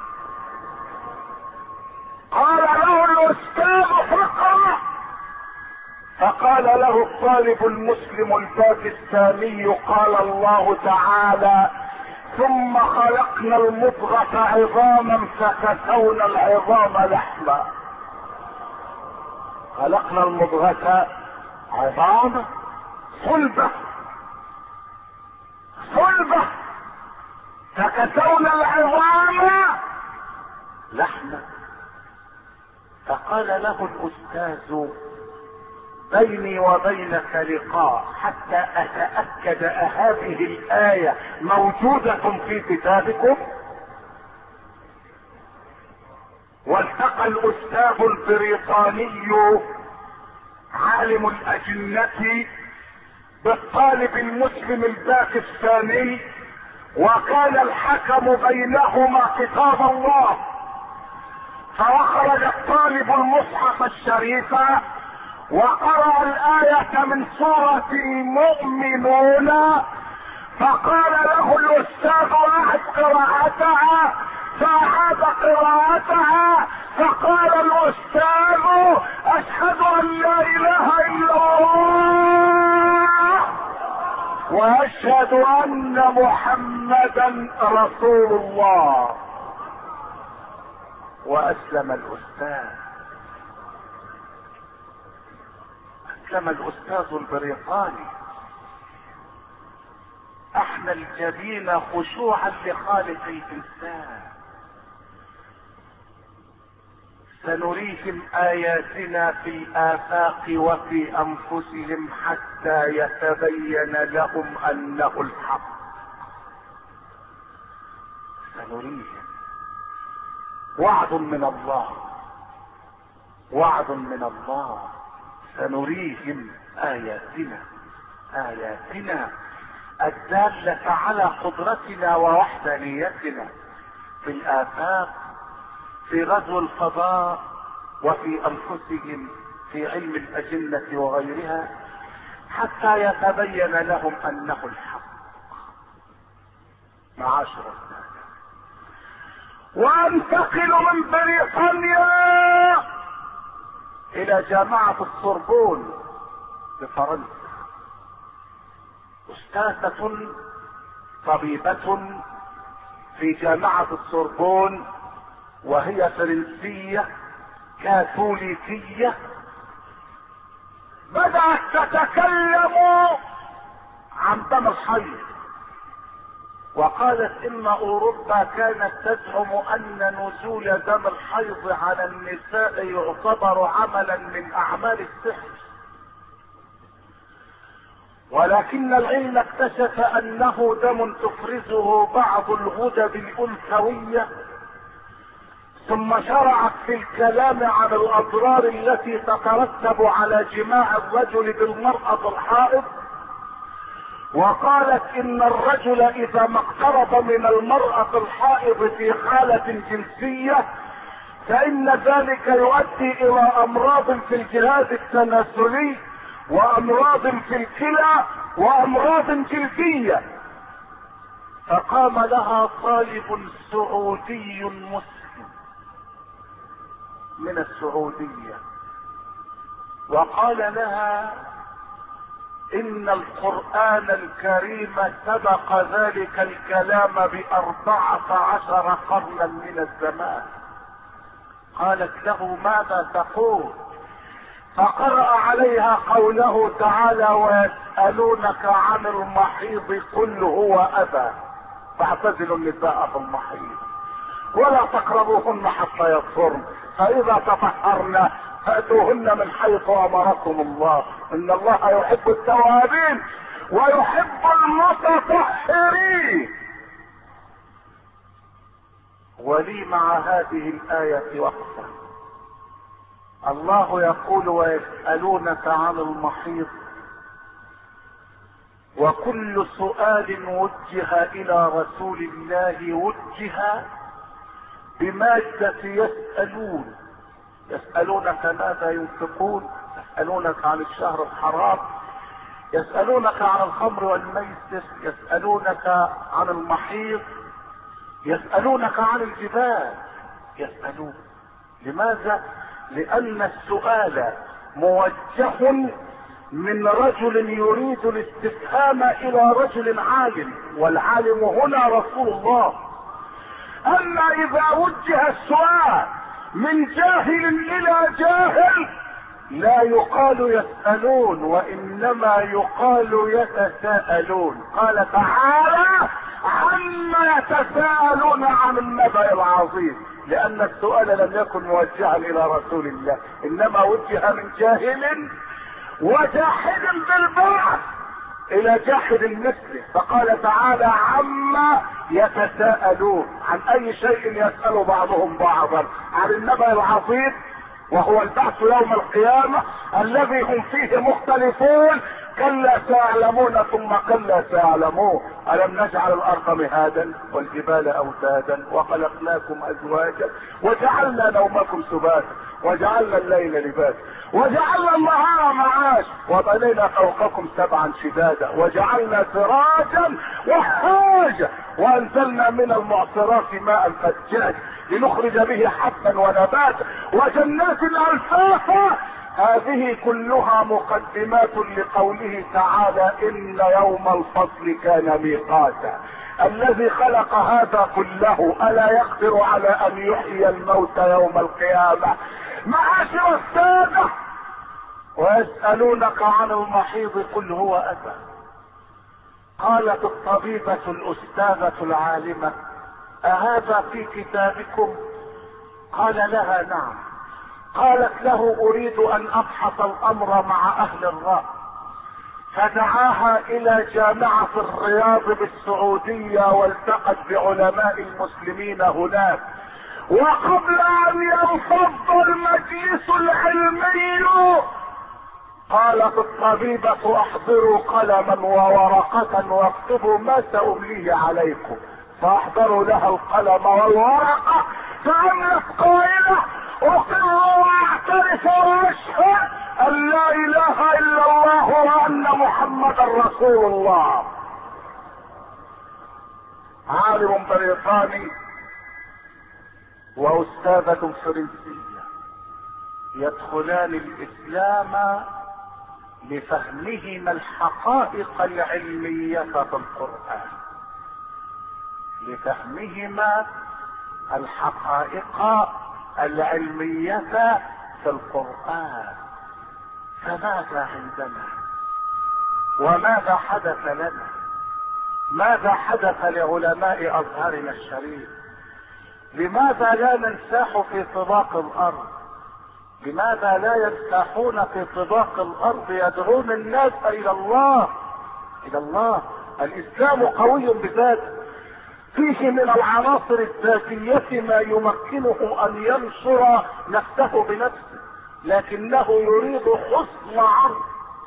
قال له الاستاذ: فقرأ. فقال له الطالب المسلم الباكستاني: قال الله تعالى: ثم خلقنا المضغة عظاما فكسونا العظام لحما. خلقنا المضغة عظاما صلبة فكسونا العظام لحما. فقال له الاستاذ: بيني وبينك لقاء حتى اتأكد هذه الآية موجودة في كتابكم. والتقى الاستاذ البريطاني عالم الاجنة بالطالب المسلم الباكستاني، وكان الحكم بينهما كتاب الله. فأخرج الطالب المصحف الشريف وقرأ الآية من سورة المؤمنون، فقال له الأستاذ: أعد قراءتها. فأعاد قراءتها، فقال الأستاذ: أشهد أن لا إله إلا الله وأشهد أن محمدا رسول الله. وأسلم الأستاذ. أسلم الأستاذ البريطاني، احنا الجبين خشوعا لخالق الإنسان. سنريهم آياتنا في الآفاق وفي أنفسهم حتى يتبين لهم أنه الحق. سنريهم. وعد من الله، وعد من الله. سنريهم آياتنا الدالة على قدرتنا ووحدانيتنا في الآفاق، في غزو الفضاء، وفي أنفسهم، في علم الأجنة وغيرها، حتى يتبين لهم أنه الحق. معاشر السادة، وانتقل من بريطانيا الى جامعة السوربون بفرنسا، استاذة طبيبة في جامعة السوربون، وهي فرنسية كاثوليكية، بدأت تتكلم عن دم الحيض، وقالت ان اوروبا كانت تزعم ان نزول دم الحيض على النساء يعتبر عملا من اعمال السحر، ولكن العلم اكتشف انه دم تفرزه بعض الغدد الانثوية، ثم شرعت في الكلام عن الاضرار التي تترتب على جماع الرجل بالمرأة الحائض، وقالت ان الرجل اذا ما اقترب من المرأة الحائض في حالة جنسية فان ذلك يؤدي الى امراض في الجهاز التناسلي، وامراض في الكلى، وامراض جلدية. فقام لها طالب سعودي مسلم من السعودية وقال لها ان القرآن الكريم سبق ذلك الكلام ب14 قرنا من الزمان. قالت له ماذا تقول؟ فقرأ عليها قوله تعالى ويسألونك عن المحيض قل هو أذى فاعتزلوا النساء في المحيض ولا تقربوهن حتى يطهرن فإذا تطهرن فأتوهن من حيث أمركم الله إن الله يحب التوابين ويحب المتطهرين. ولي مع هذه الآية وقفة. الله يقول ويسألونك عن المحيض، وكل سؤال وجه إلى رسول الله وجه بمادة يسألون. يسألونك ماذا ينفقون، يسألونك عن الشهر الحرام، يسألونك عن الخمر والميسر، يسألونك عن المحيض، يسألونك عن الجبال. يسألون لماذا؟ لأن السؤال موجه من رجل يريد الاستفهام إلى رجل عالم، والعالم هنا رسول الله. أما إذا وجه السؤال من جاهل إلى جاهل لا يقال يسألون وإنما يقال يتساءلون. قال تعالى عما يتساءلون عن النبأ العظيم، لأن السؤال لم يكن موجها إلى رسول الله إنما وجه من جاهل وجاحد بالبعث إلى جاحد مثله. فقال تعالى عما يتساءلون، عن أي شيء يسأل بعضهم بعضا؟ عن النبأ العظيم وهو البعث يوم القيامة الذي هم فيه مختلفون. كلا سيعلمون ثم كلا سيعلمون. ألم نجعل الأرض مهادا والجبال أوتادا وخلقناكم أزواجا وجعلنا نومكم سباتا وجعلنا الليل لباسا وجعلنا النهار معاش وبنينا فوقكم سبعا شدادا وجعلنا سراجا وحاجا وأنزلنا من المعصرات ماء ثجاجا لنخرج به حبا ونباتا وجنات ألفافا. هذه كلها مقدمات لقوله تعالى إن يوم الفصل كان ميقاتا. الذي خلق هذا كله ألا يقدر على أن يحيي الموت يوم القيامة؟ معاشر السادة، ويسألونك عن المحيض قل هو أذى. قالت الطبيبة الأستاذة العالمة أهذا في كتابكم؟ قال لها نعم. قالت له أريد أن أبحث الأمر مع أهل الرأي. فدعاها إلى جامعة الرياض بالسعودية والتقت بعلماء المسلمين هناك. وقبل أن ينفض المجلس العلمي قالت الطبيبة احضروا قلما وورقة واكتبوا ما سأمليه عليكم. فاحضروا لها القلم والورقة فعملت قائلة اقر واعترف واشهد ان لا اله الا الله وان محمدا رسول الله. عالم بريطاني واستاذة فرنسية يدخلان الاسلام لفهمهما الحقائق العلمية في القرآن، لفهمهما الحقائق العلمية في القرآن. فماذا عندنا وماذا حدث لنا؟ ماذا حدث لعلماء ازهرنا الشريف؟ لماذا لا ننساح في طباق الارض؟ لماذا لا ينساحون في طباق الارض يدعون الناس الى الله؟ الى الله. الاسلام قوي بذاته، فيه من العناصر الذاتية ما يمكنه ان ينصر نفسه بنفسه، لكنه يريد حسن عرض،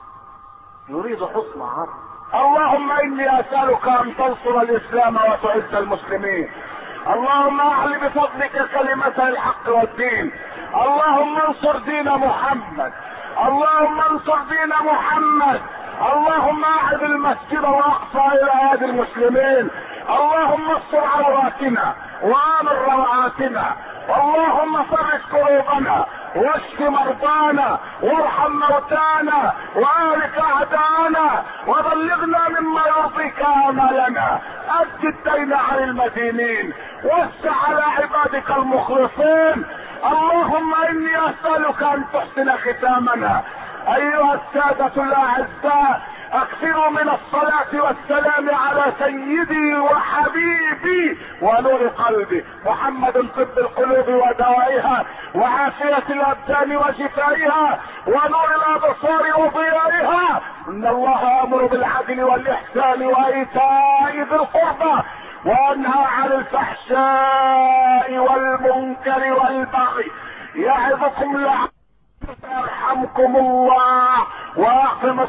يريد حسن عرض. اللهم اني اسألك ان تنصر الاسلام وتعز المسلمين. اللهم اعل بفضلك كلمة الحق والدين. اللهم انصر دين محمد. اللهم انصر دين محمد. اللهم اعد المسجد الاقصى الى يد المسلمين. اللهم استر عوراتنا وامن روعاتنا. اللهم فرج كروبنا واشف مرضانا وارحم موتانا وآلك اعداءنا وبلغنا مما يرضيك امالنا. اد الدين عن المدينين وسع على عبادك المخلصين. اللهم اني اسألك ان تحسن ختامنا. ايها السادة الاعزاء، اكثروا من الصلاة والسلام على سيدي وحبيبي ونور قلبي محمد، طب القلوب ودوائها وعافية الابدان وشفائها ونور الابصار وضيائها. ان الله امر بالعدل والاحسان وايتاء ذي القربى وانهى عن الفحشاء والمنكر والبغي يعظكم لعلكم يرحمكم الله واقم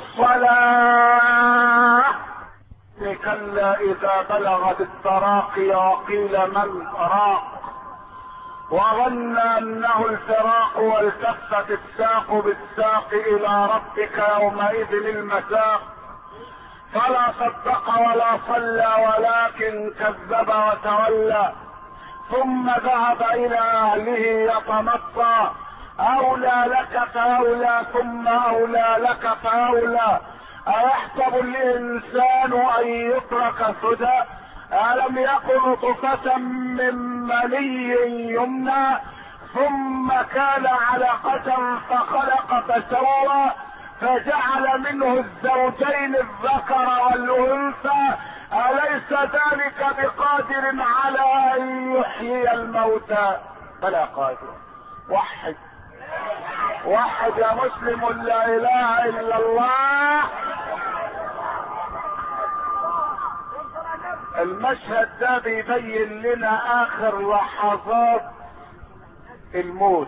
الصلاة. كلا اذا بلغت التراقي وقيل من راق وظن انه الفراق والتفت الساق بالساق الى ربك يومئذ المساق. فلا صدق ولا صلى ولكن كذب وتولى ثم ذهب الى اهله يتمطى. اولى لك فاولى ثم اولى لك فاولى. ايحسب الانسان ان يترك سدى الم يكن نطفة من مني يمنى ثم كان علقة فخلق فسوى فجعل منه الزوجين الذكر والانثى. اليس ذلك بقادر على ان يحيي الموتى؟ بلى قادر. وحد وحد يا مسلم لا اله الا الله. المشهد ده بيبين لنا اخر لحظات الموت.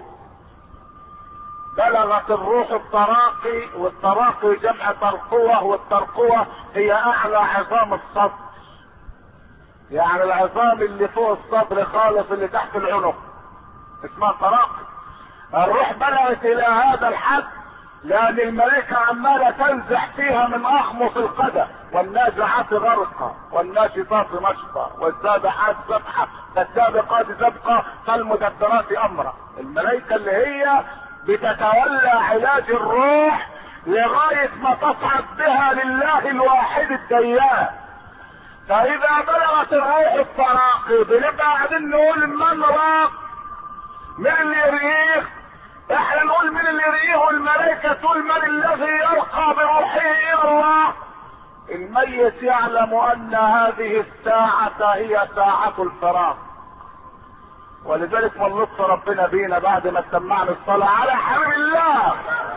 بلغت الروح التراقي، والتراقي جمع ترقوة، والترقوة هي اعلى عظام الصدر، يعني العظام اللي فوق الصدر خالص اللي تحت العنق اسمها تراقي. الروح بلغت الى هذا الحد لان الملائكة عمالة تنزح فيها من اخمص القدم، والنازعات غرقا والناشطات نشطا والسابحات سبحة فالسابقات سبقا فالمدبرات امرا. الملائكة اللي هي بتتولى علاج الروح لغاية ما تصعد بها لله الواحد الديان. فاذا بلغت الروح التراقي بنبقى قاعدين نقول من راق، من اللي يريح؟ احنا نقول من اللي يريح، والملائكة تقول من الذي يرقى بروحه الى الله. الميت يعلم ان هذه الساعة هي ساعة الفراق، ولذلك من لطف ربنا بينا بعد ما سمعنا الصلاة على حبيب الله،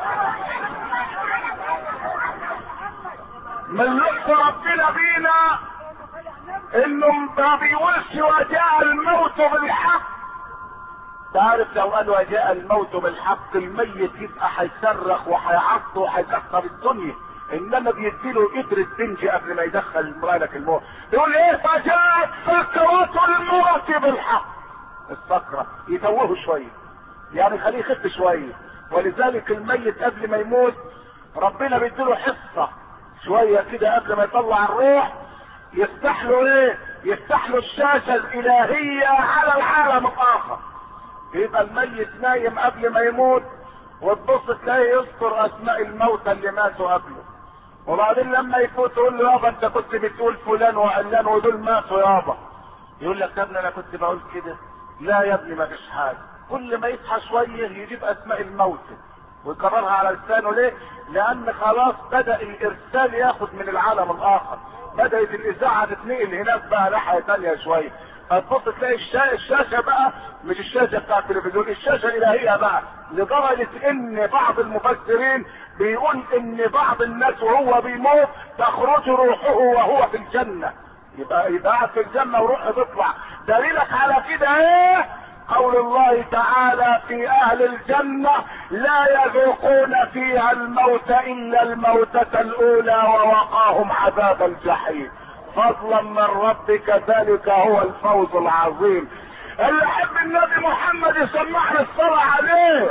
من لطف ربنا بينا انه ما بيقولش وجاء الموت بالحق. تعرف لو قال وجاء الموت بالحق الميت يبقى هيصرخ وهيعط وهيكسر الدنيا، انما بيديله قدر الدنج قبل ما يدخل مالك الموت. يقول ايه؟ فجاءت سكرات الموت بالحق. السكرة يتوهه شوية، يعني خليه يخف شوية. ولذلك الميت قبل ما يموت ربنا بيديله حصة شوية كده قبل ما يطلع الروح، يفتح له ايه؟ يفتح له الشاشة الالهية على العالم الاخر. يبقى الميت نايم قبل ما يموت، وتبص تلاقيه يذكر اسماء الموتى اللي ماتوا قبله، وبعدين لما يفوت تقول له يابا انت كنت بتقول فلان وعلان ودول ماتوا يابا. يقول لك يا ابني انا كنت بقول كده. لا يا ابني ما فيش حاجه. كل ما يصحى شويه يجيب اسماء الموتى ويكررها على لسانه. ليه؟ لان خلاص بدا الارسال ياخد من العالم الاخر، بدات الاذاعه تتنقل هناك بقى ناحيه ثانيه شويه. فتبص تلاقي الشاشه بقى مش الشاشه بتاع التلفزيون، الشاشه الالهيه بقى، لدرجه ان بعض المفسرين بيقول ان بعض الناس وهو بيموت تخرج روحه وهو في الجنه. يبقى قاعد في الجنه وروحه تطلع. دليلك على كده ايه؟ قول الله تعالى في اهل الجنة لا يذوقون فيها الموت الا الموتة الاولى ووقاهم عذاب الجحيم فضلا من ربك ذلك هو الفوز العظيم. اللي يحب النبي محمد يسمعنا الصلاة عليه.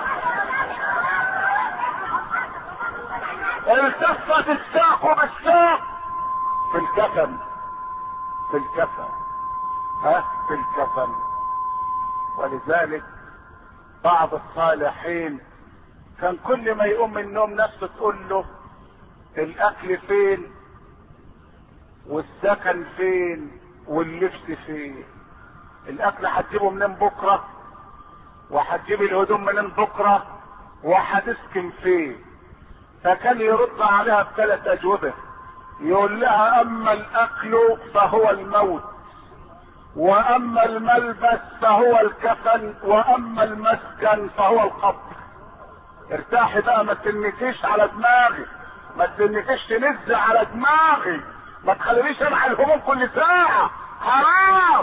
التفت الساق بالساق في الكفن، في الكفن، في الكفن. ولذلك بعض الصالحين كان كل ما يقوم من النوم نفسه تقول له الاكل فين والسكن فين واللبس فين. الاكل هتجيبه منين بكره، وهتجيب الهدوم منين بكره، وهتسكن فين. فكان يرد عليها بثلاث اجوبه. يقول لها اما الاكل فهو الموت، واما الملبس فهو الكفن، واما المسكن فهو القبر. ارتاحي بقى، ما تنكيش على دماغي، ما تنكيش تنزع على دماغي، ما تخلينيش امحي الهموم كل ساعة، حرام.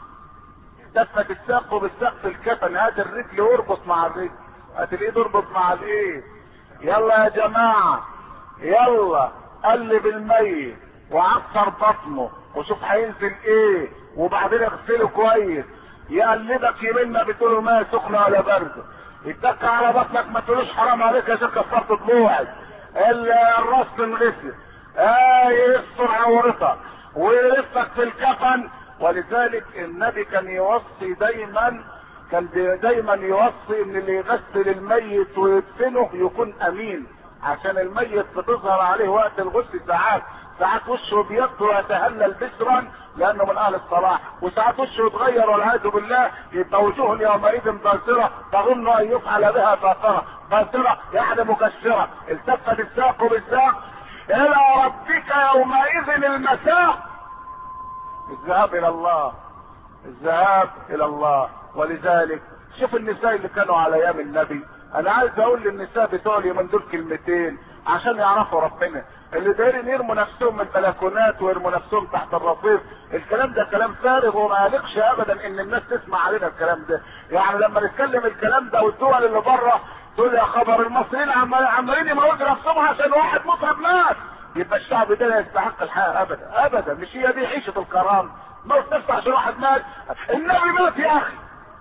دفت الساق بالساق في الكفن. هات الرجل واربط مع الرجل، هات الايد اربط مع الايد. يلا يا جماعة، يلا قلب الميت وعصر بطنه وشوف هينزل ايه، وبعدين اغسله كويس. يقلبك يمين ما بتقوله ماء سخنه ولا بارده، يتك على بطنك ما تقولوش حرام عليك يا شيخ كسرت ضلوعك، الراس تنغسل، يستر عورتك ويلفك في الكفن. ولذلك النبي كان يوصي دايما، يوصي ان اللي يغسل الميت ويدفنه يكون امين، عشان الميت بتظهر عليه وقت الغسل ساعات وشه بيض ويتهلل بشرا لانه من اهل الصلاح، وساعات وشه يتغير والعياذ بالله يبقى وجوه يومئذ باسره تظن ان يفعل بها فاقره. باسره يعني مكشره. التفت الساق بالساق الى ربك يومئذ المساق. الذهاب الى الله، الذهاب الى الله. ولذلك شوف النساء اللي كانوا على ايام النبي. انا عايز اقول للنساء بتوع اليومين دول كلمتين عشان يعرفوا ربنا. اللي دايرين يرموا نفسهم من البلكونات ويرموا نفسهم تحت الرصيف، الكلام ده كلام فارغ وما يليقش ابدا ان الناس تسمع علينا الكلام ده. يعني لما نتكلم الكلام ده والدول اللي بره تقول يا خبر المصريين عمالين يموتوا نفسهم عشان واحد مطرب مات، يبقى الشعب ده لا يستحق الحياه ابدا ابدا. مش هي دي عيشه الكرامه؟ موت نفسه عشان واحد مات. النبي مات يا اخي،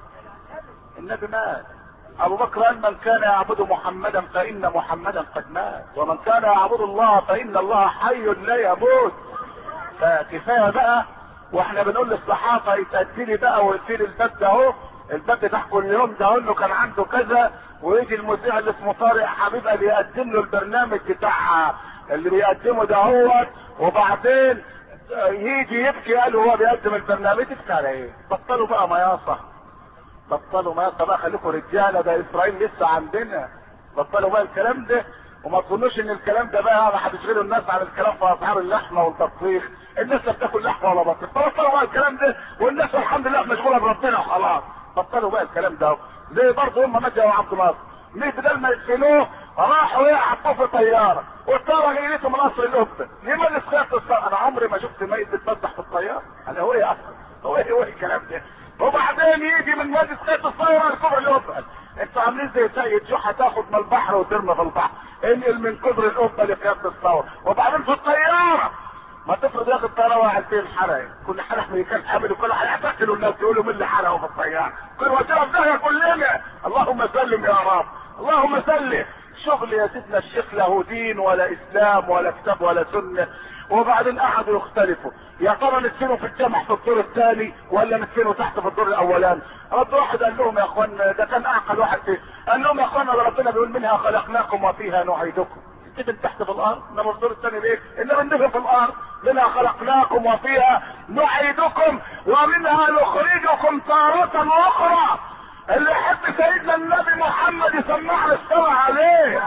النبي مات. ابو بكر قال من كان يعبد محمدا فان محمدا قد مات، ومن كان يعبد الله فان الله حي لا يموت. فكفايه بقى، واحنا بنقول للصحافه يتأدي بقى ويقفل الباب ده اهو، الباب بتاع كل يوم ده اقول له كان عنده كذا، ويجي المذيع اللي اسمه طارق حبيب اللي يقدم له البرنامج بتاع اللي بيقدمه ده هو، وبعدين يجي يبكي قال هو بيقدم البرنامج. تبكي على ايه؟ بطلوا بقى مياصه، بطلوا ما بقى، خليكم رجاله، ده اسرائيل لسه عندنا. بطلوا بقى الكلام ده، وما تظنوش ان الكلام ده بقى هتشغلوا الناس عن الكلام في اسعار اللحمه والتطبيخ. الناس لا بتاكل لحمه ولا بطيخ. بطلوا بقى الكلام ده، والناس الحمد لله مشغوله بربنا وخلاص. بطلوا بقى الكلام ده. زي برضه هم مجدي وعبد الناصر، ليه بدل ما يدفنوه راحوا يحطوه في طياره، والطياره جايته من قصر القبه لمجلس قياده الصلاه. انا عمري ما شفت ميت بيتمسح في الطياره. انا هو ايه اصلا؟ هو ايه الكلام ده؟ وبعدين يجي من مجلس قياده الصلاه الكبر القبه. انتوا عاملين زي سيد جحا تاخد من البحر وترمي في البحر، انقل من كبر القبه لقياده الثوره، وبعدين في الطياره ما تفرض ياخد الطياره واحد فين الحرق، كل حرق من كان حامل وكل هيقتلوا الناس يقولوا مين اللي حرقوا في الطياره، كل وجهه في داهيه كلنا. اللهم سلم يا رب، اللهم سلم. شغل يا سيدنا الشيخ له دين ولا اسلام ولا كتاب ولا سنة. وبعدين قعدوا يختلفوا، يا ترى ندفنه في الجامع في الدور الثاني ولا ندفنه تحت في الدور الاولاني. رد واحد قال لهم يا اخوان، ده كان اعقل واحد فيه، قال لهم يا اخوان ربنا بيقول منها خلقناكم وفيها نعيدكم. ندفن تحت في الارض، انما الدور الثاني ليه؟ انما ندفن في الارض. منها خلقناكم وفيها نعيدكم ومنها نخرجكم تارة اخرى. اللي يحب سيدنا النبي محمد يسمعنا الصلاة عليه.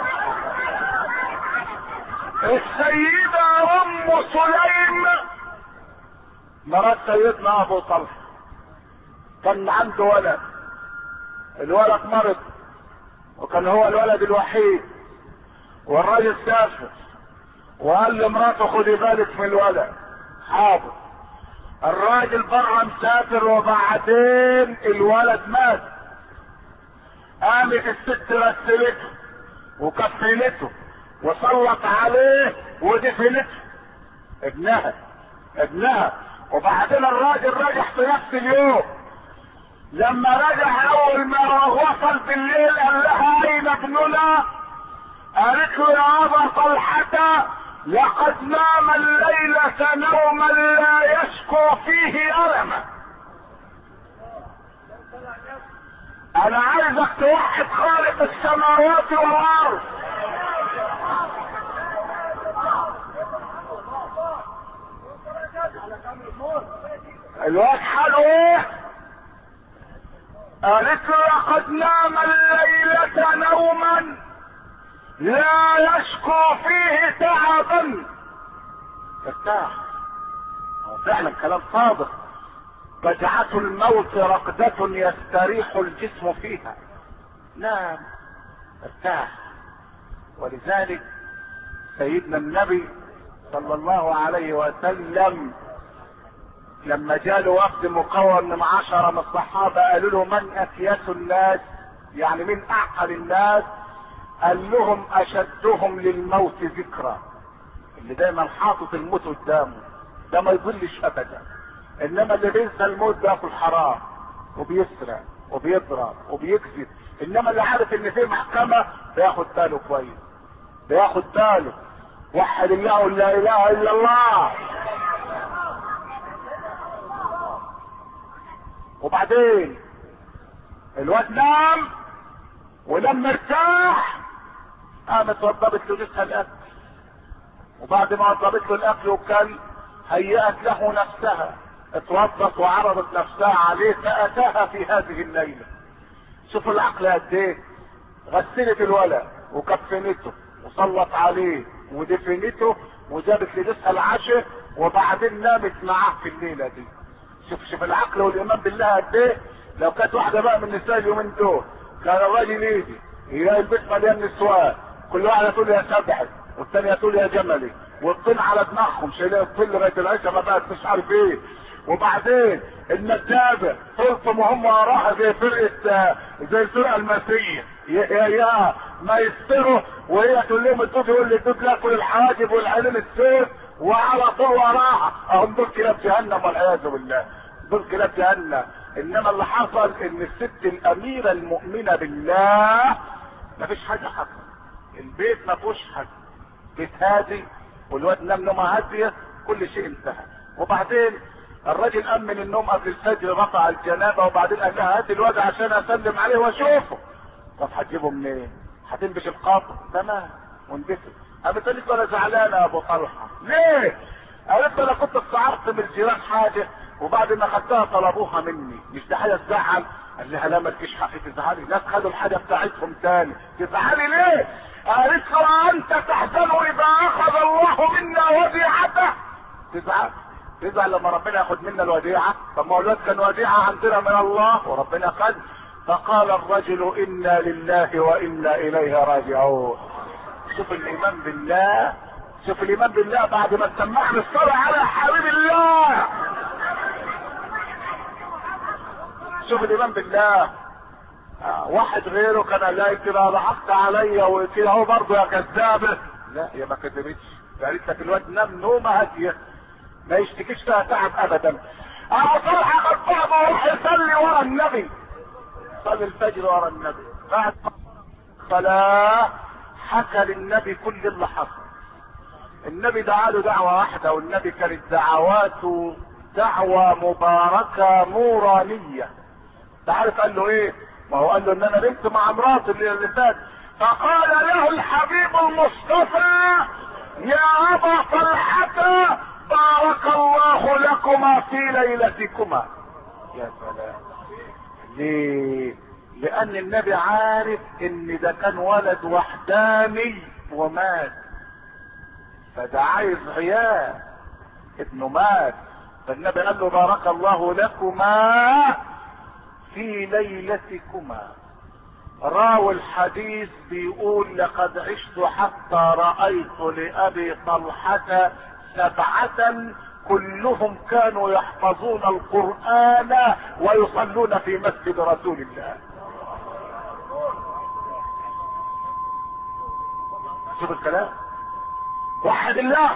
السيدة ام سليم مرات سيدنا ابو طلحة كان عنده ولد، الولد مرض وكان هو الولد الوحيد، والراجل سافر وقال لمراته خدي بالك من الولد. حاضر. الراجل بره مسافر وبعدين الولد مات. قامت الست غسلته وكفنته وصلت عليه ودفنته ابنها. وبعدين الراجل رجع في نفس اليوم. لما رجع اول ما وصل بالليل قال لها اين ابننا؟ قالت له يا ابا طلحة لقد نام الليلة نوما لا يشكو فيه ألما. انا عايزك توحد خالق السماوات والارض. الواد حاله ايه؟ قالت له لقد نام الليلة نوما لا يشكو فيه تعبا. ارتاح. فعلا كلام صادق. بجعة الموت رقدة يستريح الجسم فيها. نام ارتاح. ولذلك سيدنا النبي صلى الله عليه وسلم لما جاله وفد مكون من 10 من الصحابة قالوا له من اكياس الناس، يعني من اعقل الناس؟ قال لهم اشدهم للموت ذكرى. اللي دايما حاطط الموت قدامه ده ما يضلش ابدا، انما اللي بينسى الموت بياكل حرام وبيسرق وبيضرب وبيكذب، انما اللي عارف ان في محكمة بياخد باله كويس، بياخد باله. وحد الله لا اله الا الله. وبعدين الواد نام ولما ارتاح قامت وضبت له جسها الاكل، وبعد ما وضبت له الاكل وكل هيأت له نفسها، اتوضت وعرضت نفسها عليه فاتاها في هذه الليلة. شوفوا العقل قد ايه. غسلت الولد وكفنته وصلت عليه ودفنته وجابت لجسها العشاء وبعدين نامت معاه في الليلة دي. شوف العقل والايمان بالله قد ايه. لو كانت واحدة بقى من النساء اليومين دول كان الراجل يجي يلاقي البيت مليان نسوان، كل واحدة تقول يا سبحت والثانية تقول يا جملي، والطين على دماغهم شايلين الطين لغاية العشاء ما بقت مش عارف ايه. وبعدين الندابة تلطم وهم وراها زي الفرقة المسيحية يا ما يستروا، وهي تقول لهم الدود يقول لي الدود ياكل الحواجب والعينين السيف وعلى طول وراها. اهم دول كلاب جهنم والعياذ بالله، دول كلاب جهنم. انما اللي حصل ان الست الاميرة المؤمنة بالله ما فيش حاجة حصل، البيت ما فيهوش حاجة، بيت هادي والواد نام نومه هادية، كل شيء انتهى. وبعدين الراجل قام من النوم قبل الفجر رفع الجنابة وبعدين قال لها هات الواد عشان اسلم عليه واشوفه. طب هتجيبه منين؟ هتنبش القطر؟ تمام وانبسط. قامت قالت له انا زعلانه يا ابو طلحه. ليه؟ قالت له انا كنت استعرت من الجيران حاجه وبعد ما خدتها طلبوها مني، مش ده حاجه تزعل؟ قال لها لا مالكيش حق تزعلي، الناس خدوا الحاجه بتاعتهم تاني، تزعلي ليه؟ قالت له انت تحزن اذا اخذ الله منا وديعته؟ تزعل لما ربنا ياخد منا الوديعه؟ طب ما هو الواد كان وديعه عندنا من الله وربنا خد. فقال الرجل انا لله وانا اليه راجعون. شوف الايمان بالله، شوف الايمان بالله بعد ما سمعنا الصلاة على حبيب الله. شوف الايمان بالله. واحد غيره كان لا كده ضحكت عليا وكده هو برضه يا كذابه. لا هي ما كذبتش، قالت لك الواد نام نومه هاديه ما يشتكيش فيها تعب ابدا. ابو طلحه قد طلب وراح يصلي ورا النبي، صلي الفجر ورا النبي. بعد صلاه حكى للنبي كل اللي حصل. النبي دعا له دعوة واحدة، والنبي كانت دعواته دعوة مباركة نورانية. تعرف قال له ايه؟ ما هو قال له ان انا نمت مع مراتي اللي فات. فقال له الحبيب المصطفى يا ابا طلحة بارك الله لكما في ليلتكما. يا سلام. ليه؟ لان النبي عارف ان ده كان ولد وحداني ومات، فده عايز عيال، ابنه مات، فالنبي قال له بارك الله لكما في ليلتكما. راوي الحديث بيقول لقد عشت حتى رأيت لأبي طلحة 7 كلهم كانوا يحفظون القرآن ويصلون في مسجد رسول الله. شوف الكلام، وحد الله.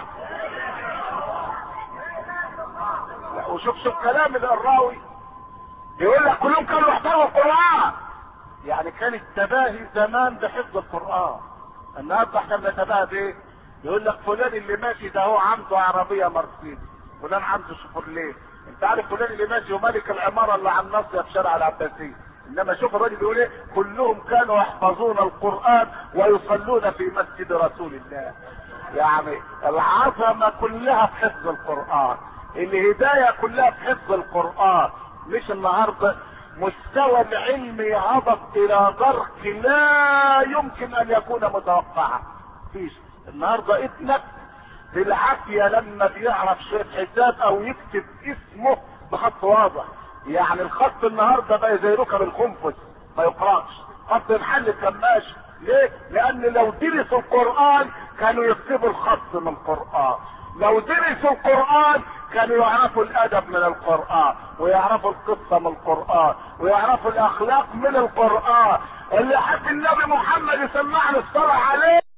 وشوف كلام الراوي يقول لك كلهم كانوا يحفظوا القرآن. يعني كان التباهي زمان بحفظ القرآن. النهارده احنا بنتباهى بايه؟ يقول لك فلان اللي ماشي ده هو عنده عربية مرسيدس، فلان عنده شيفروليه. انت عارف فلان اللي ماشي ومالك العمارة اللي على الناصية في شارع العباسية. انما شوف الراجل بيقول ايه؟ كلهم كانوا يحفظون القرآن ويصلون في مسجد رسول الله. يعني العظمة كلها في حفظ القرآن، الهداية كلها في حفظ القرآن. مش النهارده مستوى العلم هبط الى درك لا يمكن ان يكون متوقعا. فيش النهارده ابنك بالعافيه لما بيعرف شويه حساب او يكتب اسمه بخط واضح. يعني الخط النهارده بقى زي ركب القنفذ ما يقراش، خط محل الكماش. ليه؟ لان لو درسوا القرآن كانوا يكتبوا الخط من القرآن، لو درسوا القرآن كانوا يعرفوا الادب من القرآن، ويعرفوا القصة من القرآن، ويعرفوا الاخلاق من القرآن. اللي حب النبي محمد يسمعنا الصلاة عليه